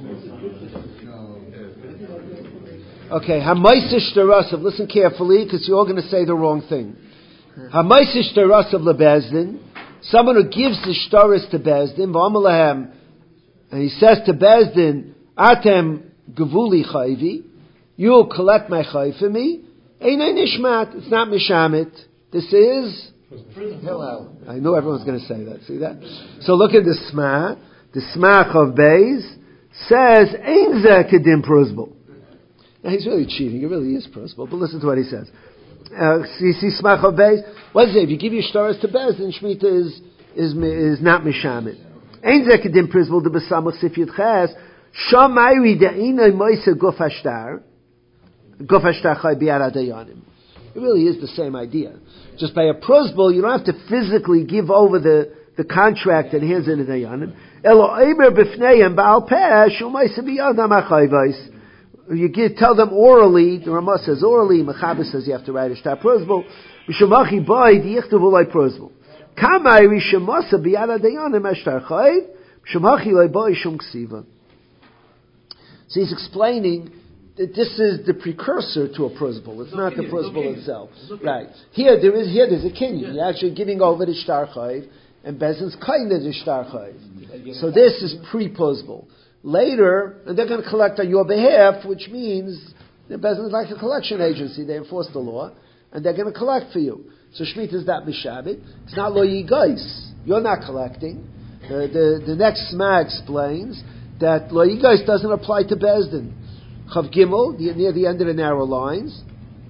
okay, Hamaisish Derasav. Listen carefully, because you're all going to say the wrong thing. Hamaisish Derasav lebezdin. Someone who gives the shtaris to Bezdin, v'amalahem, and he says to Bezdin, Atem gevuli chayvi, you'll collect my chay for me. Einay nishmat. It's not mishamit. This is Hillel. I know everyone's going to say that. See that? So look at the Sma. The Smach of Beis says, Ein zeh kedim pruzbul. Now he's really cheating. It really is pruzbul. But listen to what he says. Uh, you see Smach of Beis? What is it? If you give your stars to Bez, then Shemitah is, is, is not mishamit. Ein zeh kedim pruzbul de besamach sif yud ches. Shamayri de'inay moise guf hashtar. Guf hashtar chay bi'ar adayanim. It really is the same idea. Just by a pruzbul, you don't have to physically give over the, the contract and hands in the dayanim. Elo eimer b'fneihem ba'al peh shumay sebiyadam achayvais. You give, tell them orally. The Ramah says orally. Mechaber says you have to write a shtar pruzbul. B'shemachi boy diyichtav ulay pruzbul. Kamay rishemasa biyad dayanim ashtar chayv. B'shemachi loy boy shum ksiva. So he's explaining that this is the precursor to a pruzbul. It's not the pruzbul itself. Right. Here there is here there's a kinyan. You're actually giving over the shtar chayv, and Bezin's kind of the shtar chayv. So this is pre-pruzbul. Later, and they're going to collect on your behalf, which means the Bezin is like a collection agency. They enforce the law, and they're going to collect for you. So Shemitah is not mishabit. It's not lo yigais. You're not collecting. The, the, the next Sma explains that lo yigais doesn't apply to Bezdin. Chav Gimel, near the end of the narrow lines.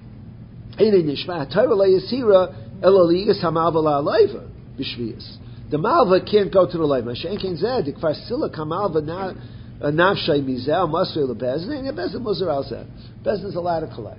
The malva can't go to the leiva. Shenkin zed the kfarsila kamalva na nafshay mizel masvei lebezdin and bezdin muzer al zed. Bezdin's allowed to collect.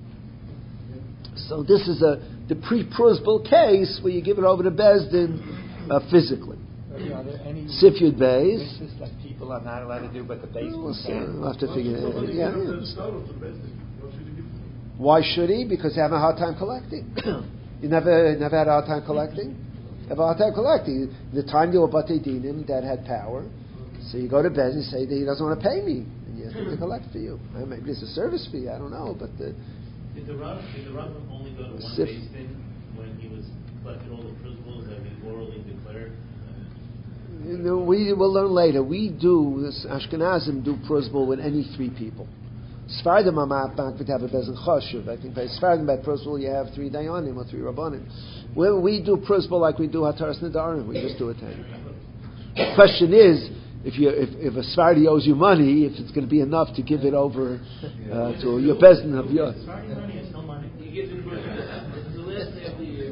So this is a the pre-pruzbul case where you give it over to bezdin uh, physically. Are there any Sif Yud Beis that people are not allowed to do, but the baseball we'll, can? we'll have to figure it out. Yeah, yeah. Why should he? Because they have a hard time collecting. You never never had a hard time collecting? Have a hard time collecting. The time there were Batei Dinim that had power. So you go to Bez and say that he doesn't want to pay me. And you have to collect for you. Maybe it's a service fee, I don't know. But the, Did the Rav, did the Rav only go to one Sif- base thing when he was collected all the pruzbuls that he orally declared? you know, we will learn later. We do, this Ashkenazim do pruzbul with any three people. Sfardim are not bound to have a bezin chashuv. I think by Sfardim by pruzbul you have three dayanim or three rabbanim. When we do pruzbul like we do hataras nedarim, we just do a ten. The question is, if you if, if a Sfardi owes you money, if it's going to be enough to give it over uh, to your bezin of your. Sfardi money is still money. He gives it for the last day of the year.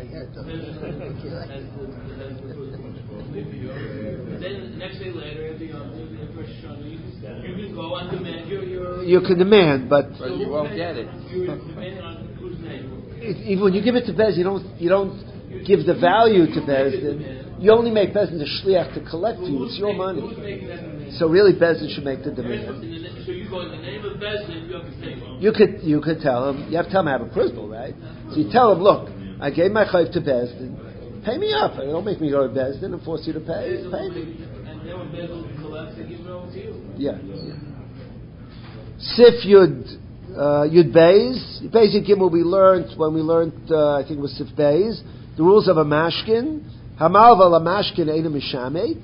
Then the next day later, after the first Shana, you can go on demand. You're, you're, You can demand, but But you won't get it. You're demanding on whose name. If, if when you give it to Bez, you don't you don't give the value to Bezdin. You only make Bezdin the shliach to collect for you. It's your money. So really, Bezdin should make the demand. So you go in the name of Bezdin, you have to say, well, You could you could tell him. You have to tell him I have a pruzbul, right? So you tell him, look, I gave my chayv to Bezdin. Pay me up. Don't make me go to Bezdin and force you to pay. Pay me. and then when Bezdin collects, they give it over to you. Yeah. yeah. Sif Yud. Uh, Yud Beis, basic Gimel we learned when we learned, uh, I think it was Sif Beis, the rules of a mashkin. Hamalva la mashkin eina mishamet.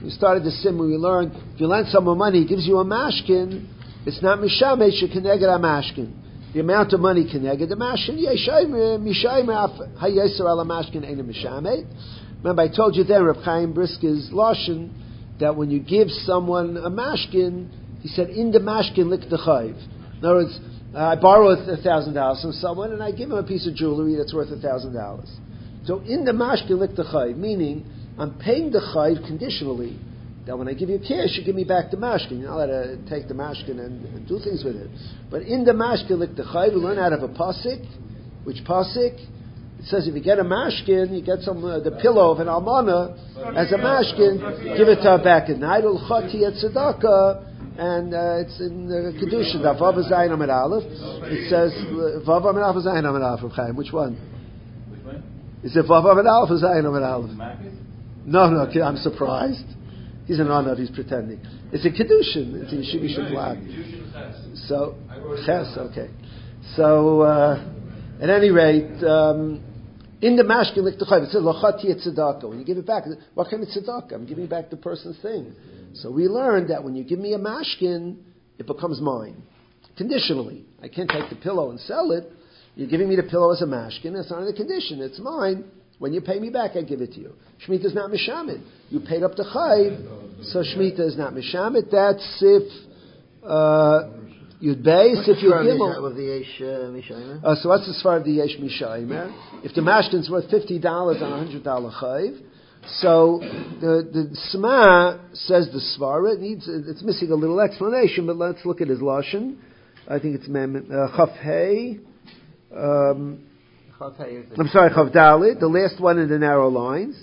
We started the sim when we learned if you lend someone money, he gives you a mashkin, it's not mishamet, she keneged a mashkin. The amount of money keneged the mashkin, yeshaymer, mishaymer, hayeser ala mashkin ain't a mishamet. Remember, I told you there, Reb Chaim Brisker's lashon, that when you give someone a mashkin, he said, in the mashkin lick the chayv. In other words, uh, I borrow a thousand dollars from someone, and I give him a piece of jewelry that's worth a thousand dollars. So in the mashkin lick the chayv, meaning I'm paying the chayv conditionally. That when I give you cash, you give me back the mashkin. You're not allowed to take the mashkin and, and do things with it. But in the mashkin lick the chayv, we learn out of a pasuk. Which pasuk? It says if you get a mashkin, you get some uh, the pillow of an almana as a mashkin, give it to her back at night. Ul chati et tzedakah. And uh, it's in the Kedusha, the Vav Zayin Amid Aleph. It says Vav Amid Aleph Zayin Amid Aleph. Chaim, which one? Which one? Is it Vav Amid Aleph or Zayin Amid Aleph? No, no, I'm surprised. He's an honor, he's pretending. It's a Kedushin. It's in Yeshiva Shabbat. So, Ches, okay. So, uh, at any rate, um, in the Mashkin Lik T'chayv, it says Lochati et Tzedakah. When you give it back, what kind of tzedakah? I'm giving back the person's thing. So we learned that when you give me a mashkin, it becomes mine. Conditionally. I can't take the pillow and sell it. You're giving me the pillow as a mashkin. It's not in the condition. It's mine. When you pay me back, I give it to you. Shemitah is not mishamid. You paid up the chayv, so Shemitah is not mishamid. That's if uh, you'd base, if you gimel. Of the yesh mishamer. Uh, so what's the svar of the yesh mishamer? If the mashkin's worth fifty dollars on a hundred dollar chayv, so the the Sma says the svara. It needs it's missing a little explanation, but let's look at his lashon. I think it's mem uh, chaf hey. Um, I'm sorry, chav dalit, the last one in the narrow lines.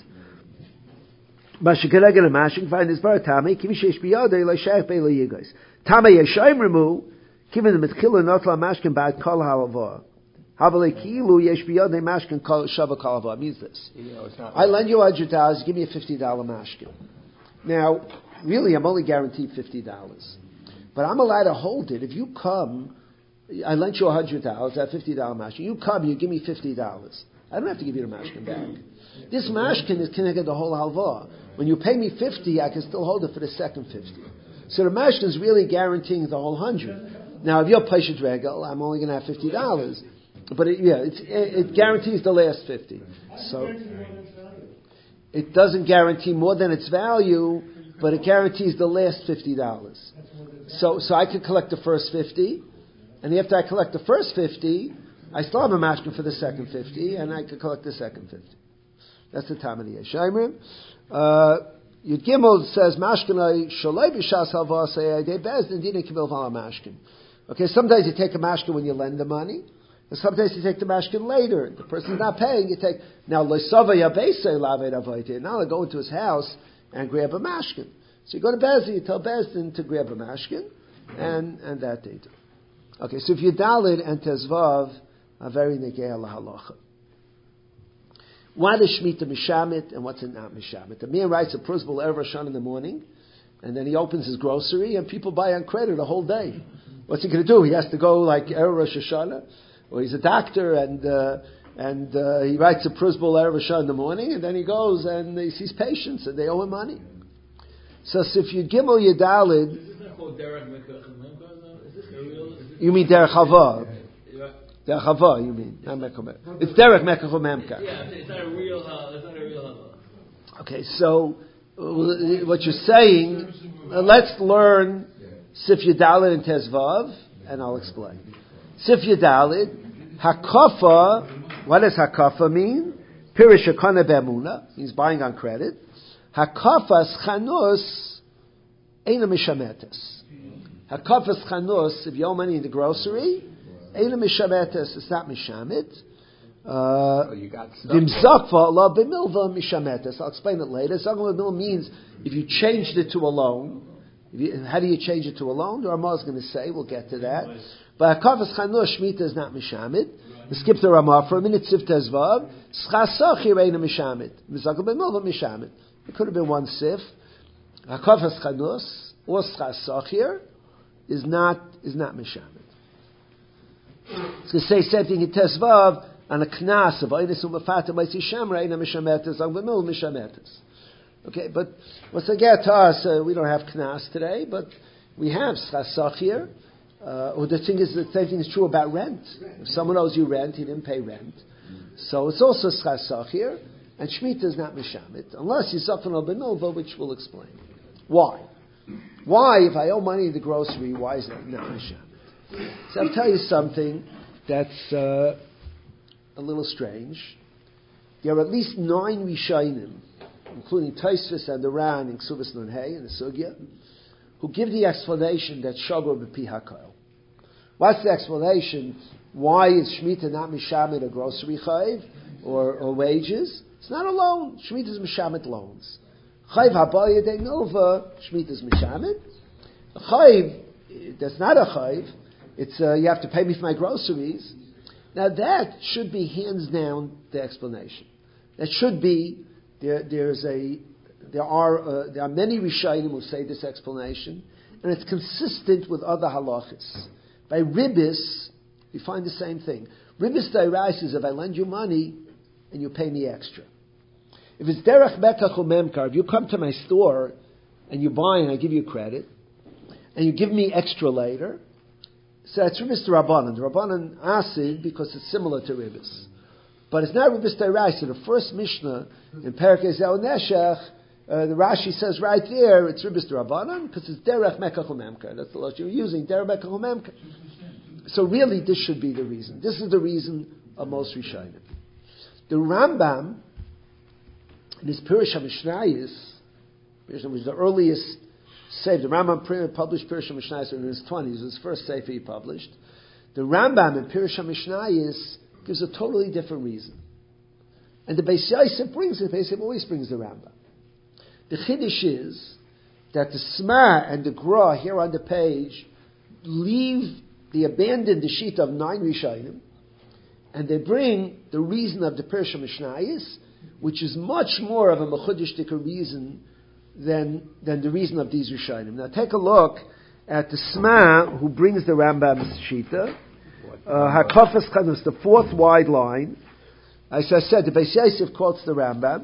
Mashikarega and mashing find this bar tami kimi sheish biyadei la shaykh bei la yigos. Tama yeshayim remu given the mitchila not la mashkin ba'ad kol halava. Means this. I lend you a hundred dollars, give me a fifty dollar mashkin. Now, really, I'm only guaranteed fifty dollars, but I'm allowed to hold it. If you come, I lent you a hundred dollars, that fifty dollar mashkin. You come, you give me fifty dollars. I don't have to give you the mashkin back. This mashkin is connected the whole halva. When you pay me fifty, I can still hold it for the second fifty. So the mashkin is really guaranteeing the whole hundred. Now, if you're Peshet Regel, I'm only going to have fifty dollars. But it, yeah, it's, it, it guarantees the last fifty. So it doesn't guarantee more than its value, but it guarantees the last fifty dollars. So, so I could collect the first fifty, and after I collect the first fifty, I still have a mashkin for the second fifty, and I could collect the second fifty. That's the time of the Yeshayim. Yud Gimel says mashkinai shalai b'shas halva sayadei bezdin dina kibil vala mashkin. Okay, sometimes you take a mashkin when you lend the money. And sometimes you take the mashkin later. The person's not paying. You take now loisava yabese laved avoyte. Now I go into his house and grab a mashkin. So you go to Bezdin, you tell Bezdin to grab a mashkin, and and that they do. Okay, so if you dalid and tezvav are very negei ala halacha. What is shmita mishamit and what's it not mishamit? The man writes a prosbul erev Hashanah in the morning, and then he opens his grocery, and people buy on credit a whole day. What's he going to do? He has to go like erev Rosh Hashanah. Or he's a doctor and uh, and uh, he writes a prosbul erev Hashanah in the morning, and then he goes and he sees patients and they owe him money. So, so if you gimel yadalid, you mean derech hava? Derech hava, you mean? It's derech mekach memka. Yeah, it's not a real hava. It's not a real hava. Okay, so uh, what you're saying? Uh, let's learn sif yadalid and tezvav, and I'll explain. Sif Yadalid, Hakafa, what does Hakafa mean? Pirish Hakana Bemuna, means buying on credit. Hakafas Chanus, Eina Mishametes. Hakafas Chanus, if you owe money in the grocery, Eina Mishametes, it's not Mishamet. Vimzakva Allah Bimilva Mishametes. I'll explain it later. Zakva Bimilva means if you changed it to a loan. You, how do you change it to a loan? The Ramah is going to say, we'll get to that. But Hakafas Chanush Shmita is not Mishamid. We skip the Ramah for a minute. Sif Tezvav. Schasachir Eina Mishamid. Mizakal B'milva Mishamid. It could have been one Sif. Hakafas Chanus or Schasachir is not is not Mishamid. It's going to say same thing in Tezvav on a Knas of Einis Umafatim Leisi Shamra Eina Mishametes. Zakal B'milva Mishametes. Okay, but once I get to us, uh, we don't have knas today, but we have schasach here. Uh, or the thing is, the same thing is true about rent. If someone owes you rent, he didn't pay rent. So it's also schasach here, and Shemitah is not mishamit, unless he's suffered al benova, which we'll explain. Why? Why, if I owe money to the grocery, why is that not mishamit? So I'll tell you something that's uh, a little strange. There are at least nine Rishonim, including Tosfos and the Ran in Ksuvas Nun Hey and the Sugya, who give the explanation that Shagor b'pi hakol. What's the explanation? Why is Shemitah not mishamit a grocery chayv or, or wages? It's not a loan. Shemitah is mishamit loans. Chayv habayah de milva, Shemitah is mishamit. A chayv, that's not a chayv. It's uh, you have to pay me for my groceries. Now that should be hands down the explanation. That should be there. There's a there are uh, there are many Rishonim who say this explanation, and it's consistent with other halachas. By ribis, we find the same thing. Ribis dairais is if I lend you money and you pay me extra. If it's derech mekach umemkar, if you come to my store and you buy and I give you credit, and you give me extra later, so it's ribis to Rabbanan. The Rabbanan asid because it's similar to ribis. But it's not ribis dairais. So the first Mishnah in Perkei Zeh Neshech, Uh, the Rashi says right there, it's Ribis D'Rabbanan, because it's Derech Mekach Umemka. That's the word you're using, Derech Mekach Umemka. So really, this should be the reason. This is the reason of most Rishonim. The Rambam, in his Pirush HaMishnayis, which was the earliest sefer, the Rambam published Pirush HaMishnayis in his twenties, it was his first sefer he published. The Rambam in Pirush HaMishnayis gives a totally different reason. And the Beis Yosef brings it, Beis Yosef always brings the Rambam. The Chiddush is that the Sma and the Gra here on the page leave, they abandon the sheet of nine Rishonim, and they bring the reason of the Pirush HaMishnayis, which is much more of a mechudishtika reason than, than the reason of these Rishonim. Now take a look at the Sma who brings the Rambam's shita. Hakafas Chanus, the fourth wide line. As I said, the Beis Yosef quotes the Rambam.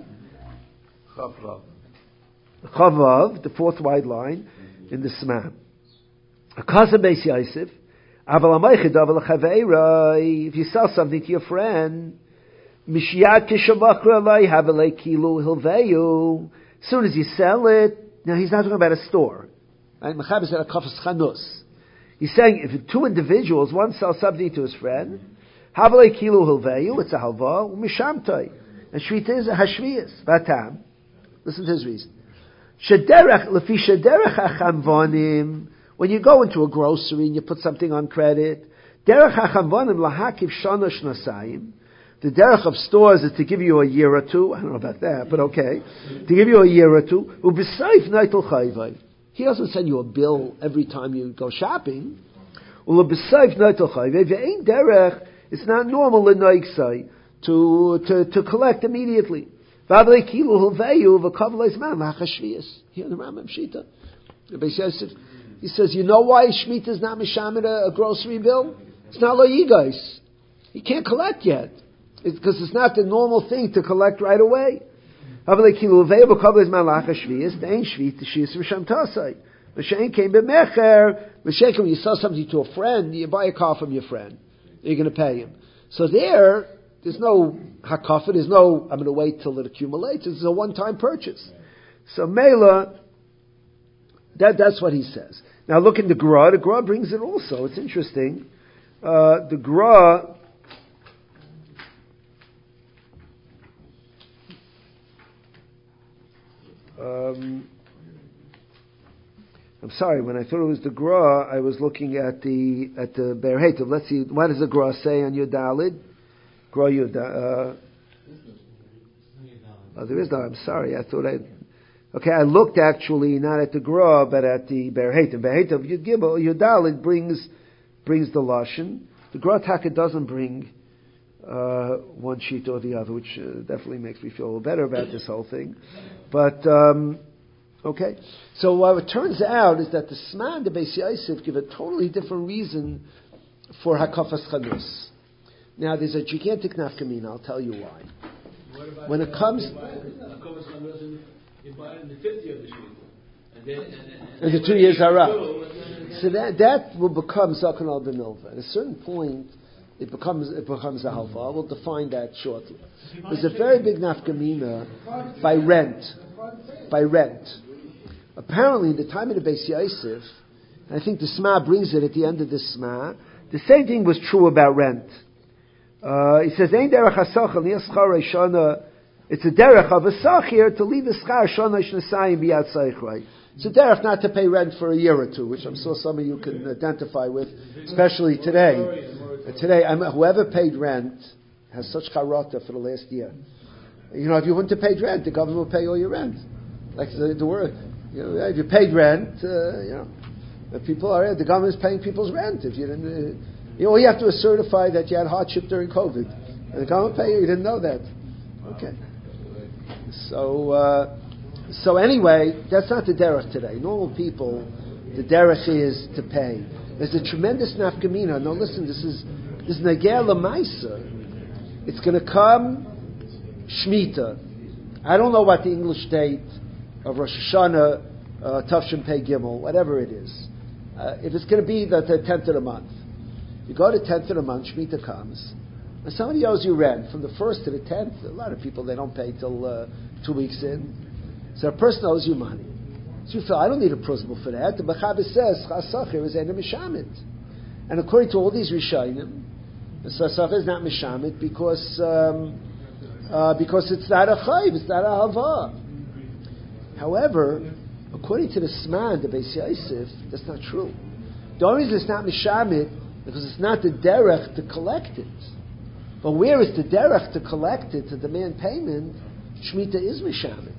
Chavav, the fourth wide line, in the Sma. Akaza Beis Yosef, Aval Amaychid, Aval Chaveira, if you sell something to your friend, Mishiyat Kishabakra Alay, Havalei Kilu Hilveyu, as soon as you sell it, now he's not talking about a store. Right? Mechab is at a Kafas Chanus. He's saying if two individuals, one sells something to his friend, Havalei Kilu Hilveyu, it's a halva, Mishamtai. And Shvita is a Hashviyas, Vatam. Listen to his reason. Shederech, lefi shederech achamvonim, when you go into a grocery and you put something on credit, derech achamvonim lahakiv shana shnasayim, the derech of stores is to give you a year or two, I don't know about that, but okay, to give you a year or two, ubesayif naitel chayvay. He doesn't send you a bill every time you go shopping. Ubesayif naitel chayvay, ve'ein derech, it's not normal in noiksai to, to, to collect immediately. Here in the Rambam Shita, he says, you know why Shemitah is not mishamid a, a grocery bill? It's not like you guys. He can't collect yet. It's because it's not the normal thing to collect right away. When you sell something to a friend, you buy a car from your friend. You're going to pay him. So there, there's no hakafa, there's no, I'm going to wait till it accumulates. It's a one-time purchase. So Mela, that, that's what he says. Now look in the Gra. The Gra brings it also. It's interesting. Uh, the Gra, um, I'm sorry, when I thought it was the Gra, I was looking at the, at the Be'er Heitav. Let's see, what does the Gra say on your Dalid? Gra your uh, oh, there is no, I'm sorry, I thought I, okay, I looked actually not at the Gra, but at the Be'er Heitav. Be'er Heitav, Yud Gimel, your Dalid brings, brings the Lashon. The Gra Taka doesn't bring, uh, one sheet or the other, which uh, definitely makes me feel a little better about this whole thing. But, um, okay. So what it turns out is that the Sma and the Beis Yosef give a totally different reason for Hakafas Chanus. Now there's a gigantic nafkamina, I'll tell you why. When it comes... You buy it in the fifty of the Shemitah. And then, and, and, and the two years are up. So that that will become Zakon al Benilva. At a certain point, it becomes it becomes a halva. We'll define that shortly. There's a very big nafkamina by rent. By rent. Apparently, in the time of the Beis Yosef, I think the Sma brings it at the end of the Sma, the same thing was true about rent. Uh, he says, "Ein derech hasachar liyaschar shana." It's a derech of a sachir to leave a schar shana shnasayim biyad tzayichrei. It's a derech not to pay rent for a year or two, which I'm sure some of you can identify with, especially today. Uh, today, I'm, whoever paid rent has such charata for the last year. You know, if you wouldn't have paid rent, the government would pay all your rent. Like the, the word, you know, if you paid rent, uh, you know, the people are the government is paying people's rent. If you didn't, uh, you know, all you have to do is certify that you had hardship during COVID, and the government pay you. You didn't know that. Okay. So, uh, so anyway, that's not the derech today. Normal people, the derech is to pay. There's a tremendous nafkamina. No, listen, this is this is Nagel Lamaisa. It's going to come Shemitah. I don't know what the English date of Rosh Hashanah, uh, Tavshin Pei Gimel, whatever it is. Uh, if it's going to be the, the tenth of the month, you go to tenth of the month, Shemitah comes, and somebody owes you rent from the first to the tenth. A lot of people, they don't pay till uh, two weeks in. So a person owes you money. So you feel, I don't need a principle for that. The Mechaber says, Chasachir is Eina Mishamit. And according to all these Rishonim, the Chasachir is not Mishamit because, um, uh, because it's not a Chayv, it's not a Hava. However, according to the Sman, the Beis Yosef, that's not true. The only reason it's not Mishamit because it's not the derech to collect it. But where is the derech to collect it, to demand payment, Shemitah is Mishamit.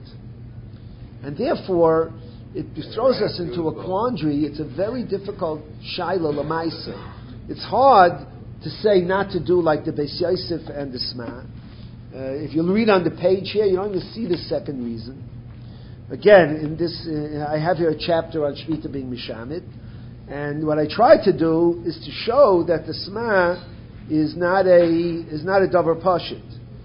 And therefore, it throws us into a quandary. It's a very difficult Shaila Lamaisa. It's hard to say not to do like the Beis Yosef and the Sma. Uh, if you read on the page here, you don't even see the second reason. Again, in this, uh, I have here a chapter on Shemitah being Mishamit, and what I try to do is to show that the Sma is not a is not a davar pashit.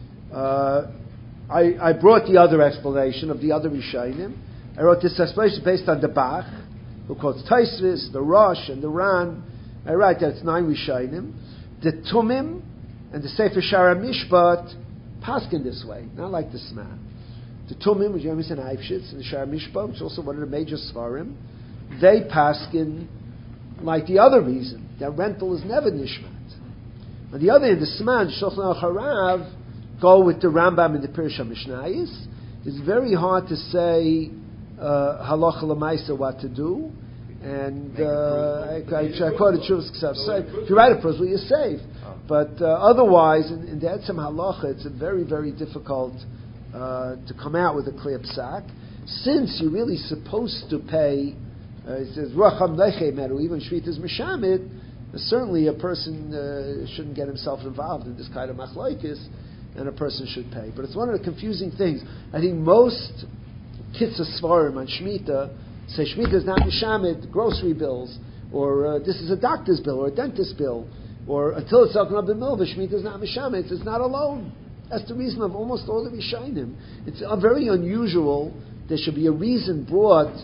Uh, I, I brought the other explanation of the other Rishonim. I wrote this explanation based on the Bach, who quotes Taisvis, the Rosh, and the Ran. I write that it's nine Rishonim. The Tumim and the Sefer Shara Mishpat paskin this way, not like the Sma. The Tumim, which Yemis and Eifshitz, and the Shara Mishpat, which is also one of the major Svarim, they paskin like the other reason, that rental is never Nishmat. On the other hand, the Sma and Shulchan Aruch Harav go with the Rambam and the Pirush HaMishnayos. It's very hard to say uh, halacha l'maisa what to do, and uh, I, I, I quoted Shuvas Ksav. If you write a prose, you're safe. But uh, otherwise, in, in the Etzem halacha, it's a very, very difficult uh, to come out with a clear psak, since you're really supposed to pay. Uh, it says Racham Nechei Meru, even Shvitas Mishamit. Certainly, a person uh, shouldn't get himself involved in this kind of machlokes, and a person should pay. But it's one of the confusing things. I think most kitzah svarim on Shemitah say Shemitah is not mishamit, grocery bills, or uh, this is a doctor's bill, or a dentist bill, or until it's talking about the milva, Shemitah is not mishamit, it's not alone. That's the reason of almost all the Rishonim. It's uh, very unusual. There should be a reason brought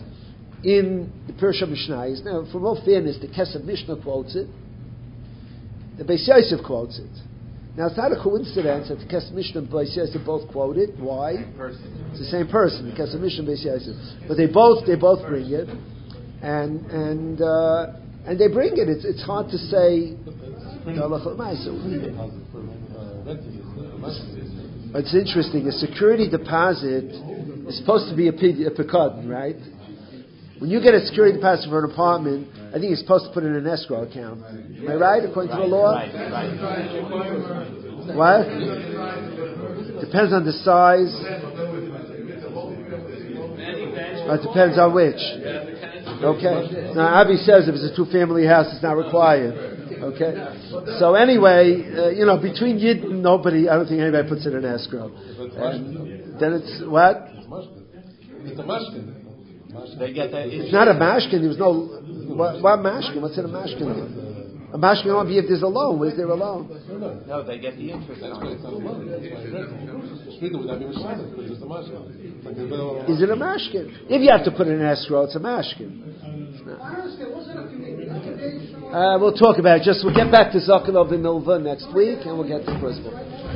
in the Pirush HaMishnayos. Now, for all fairness, the Kesef Mishnah quotes it, the Beis Yosef quotes it. Now, it's not a coincidence that the Kesef Mishnah and Beis Yosef both quote it. Why? It's the same person, the Kesef Mishnah and Beis Yosef. But they both they both bring it, and and uh, and they bring it. It's it's hard to say. It's interesting. A security deposit is supposed to be a pekadon, right? When you get a security deposit for an apartment, I think you're supposed to put it in an escrow account. Am I right, according right, to the law? Right, right. What? Depends on the size. Or it depends on which. Okay. Now, Avi says if it's a two-family house, it's not required. Okay. So anyway, uh, you know, between Yid and nobody, I don't think anybody puts it in escrow. And then it's what? It's a mashkin. They get that. It's not a mashkin. There was no. What, what mashkin? What's in a mashkin? A mashkin only if there's a loan. Where's there a loan? No, no. No, they get the interest That's on why it. it's not a loan. That's why it's not. Shmita would not be Mishmael because it's a mashkin. Like there's no- Is it a mashkin? If you have to put it in escrow, it's a mashkin. I understand, wasn't a few days? Uh, we'll talk about it. Just we'll get back to Zokalov and Milva next week, and we'll get to the first book.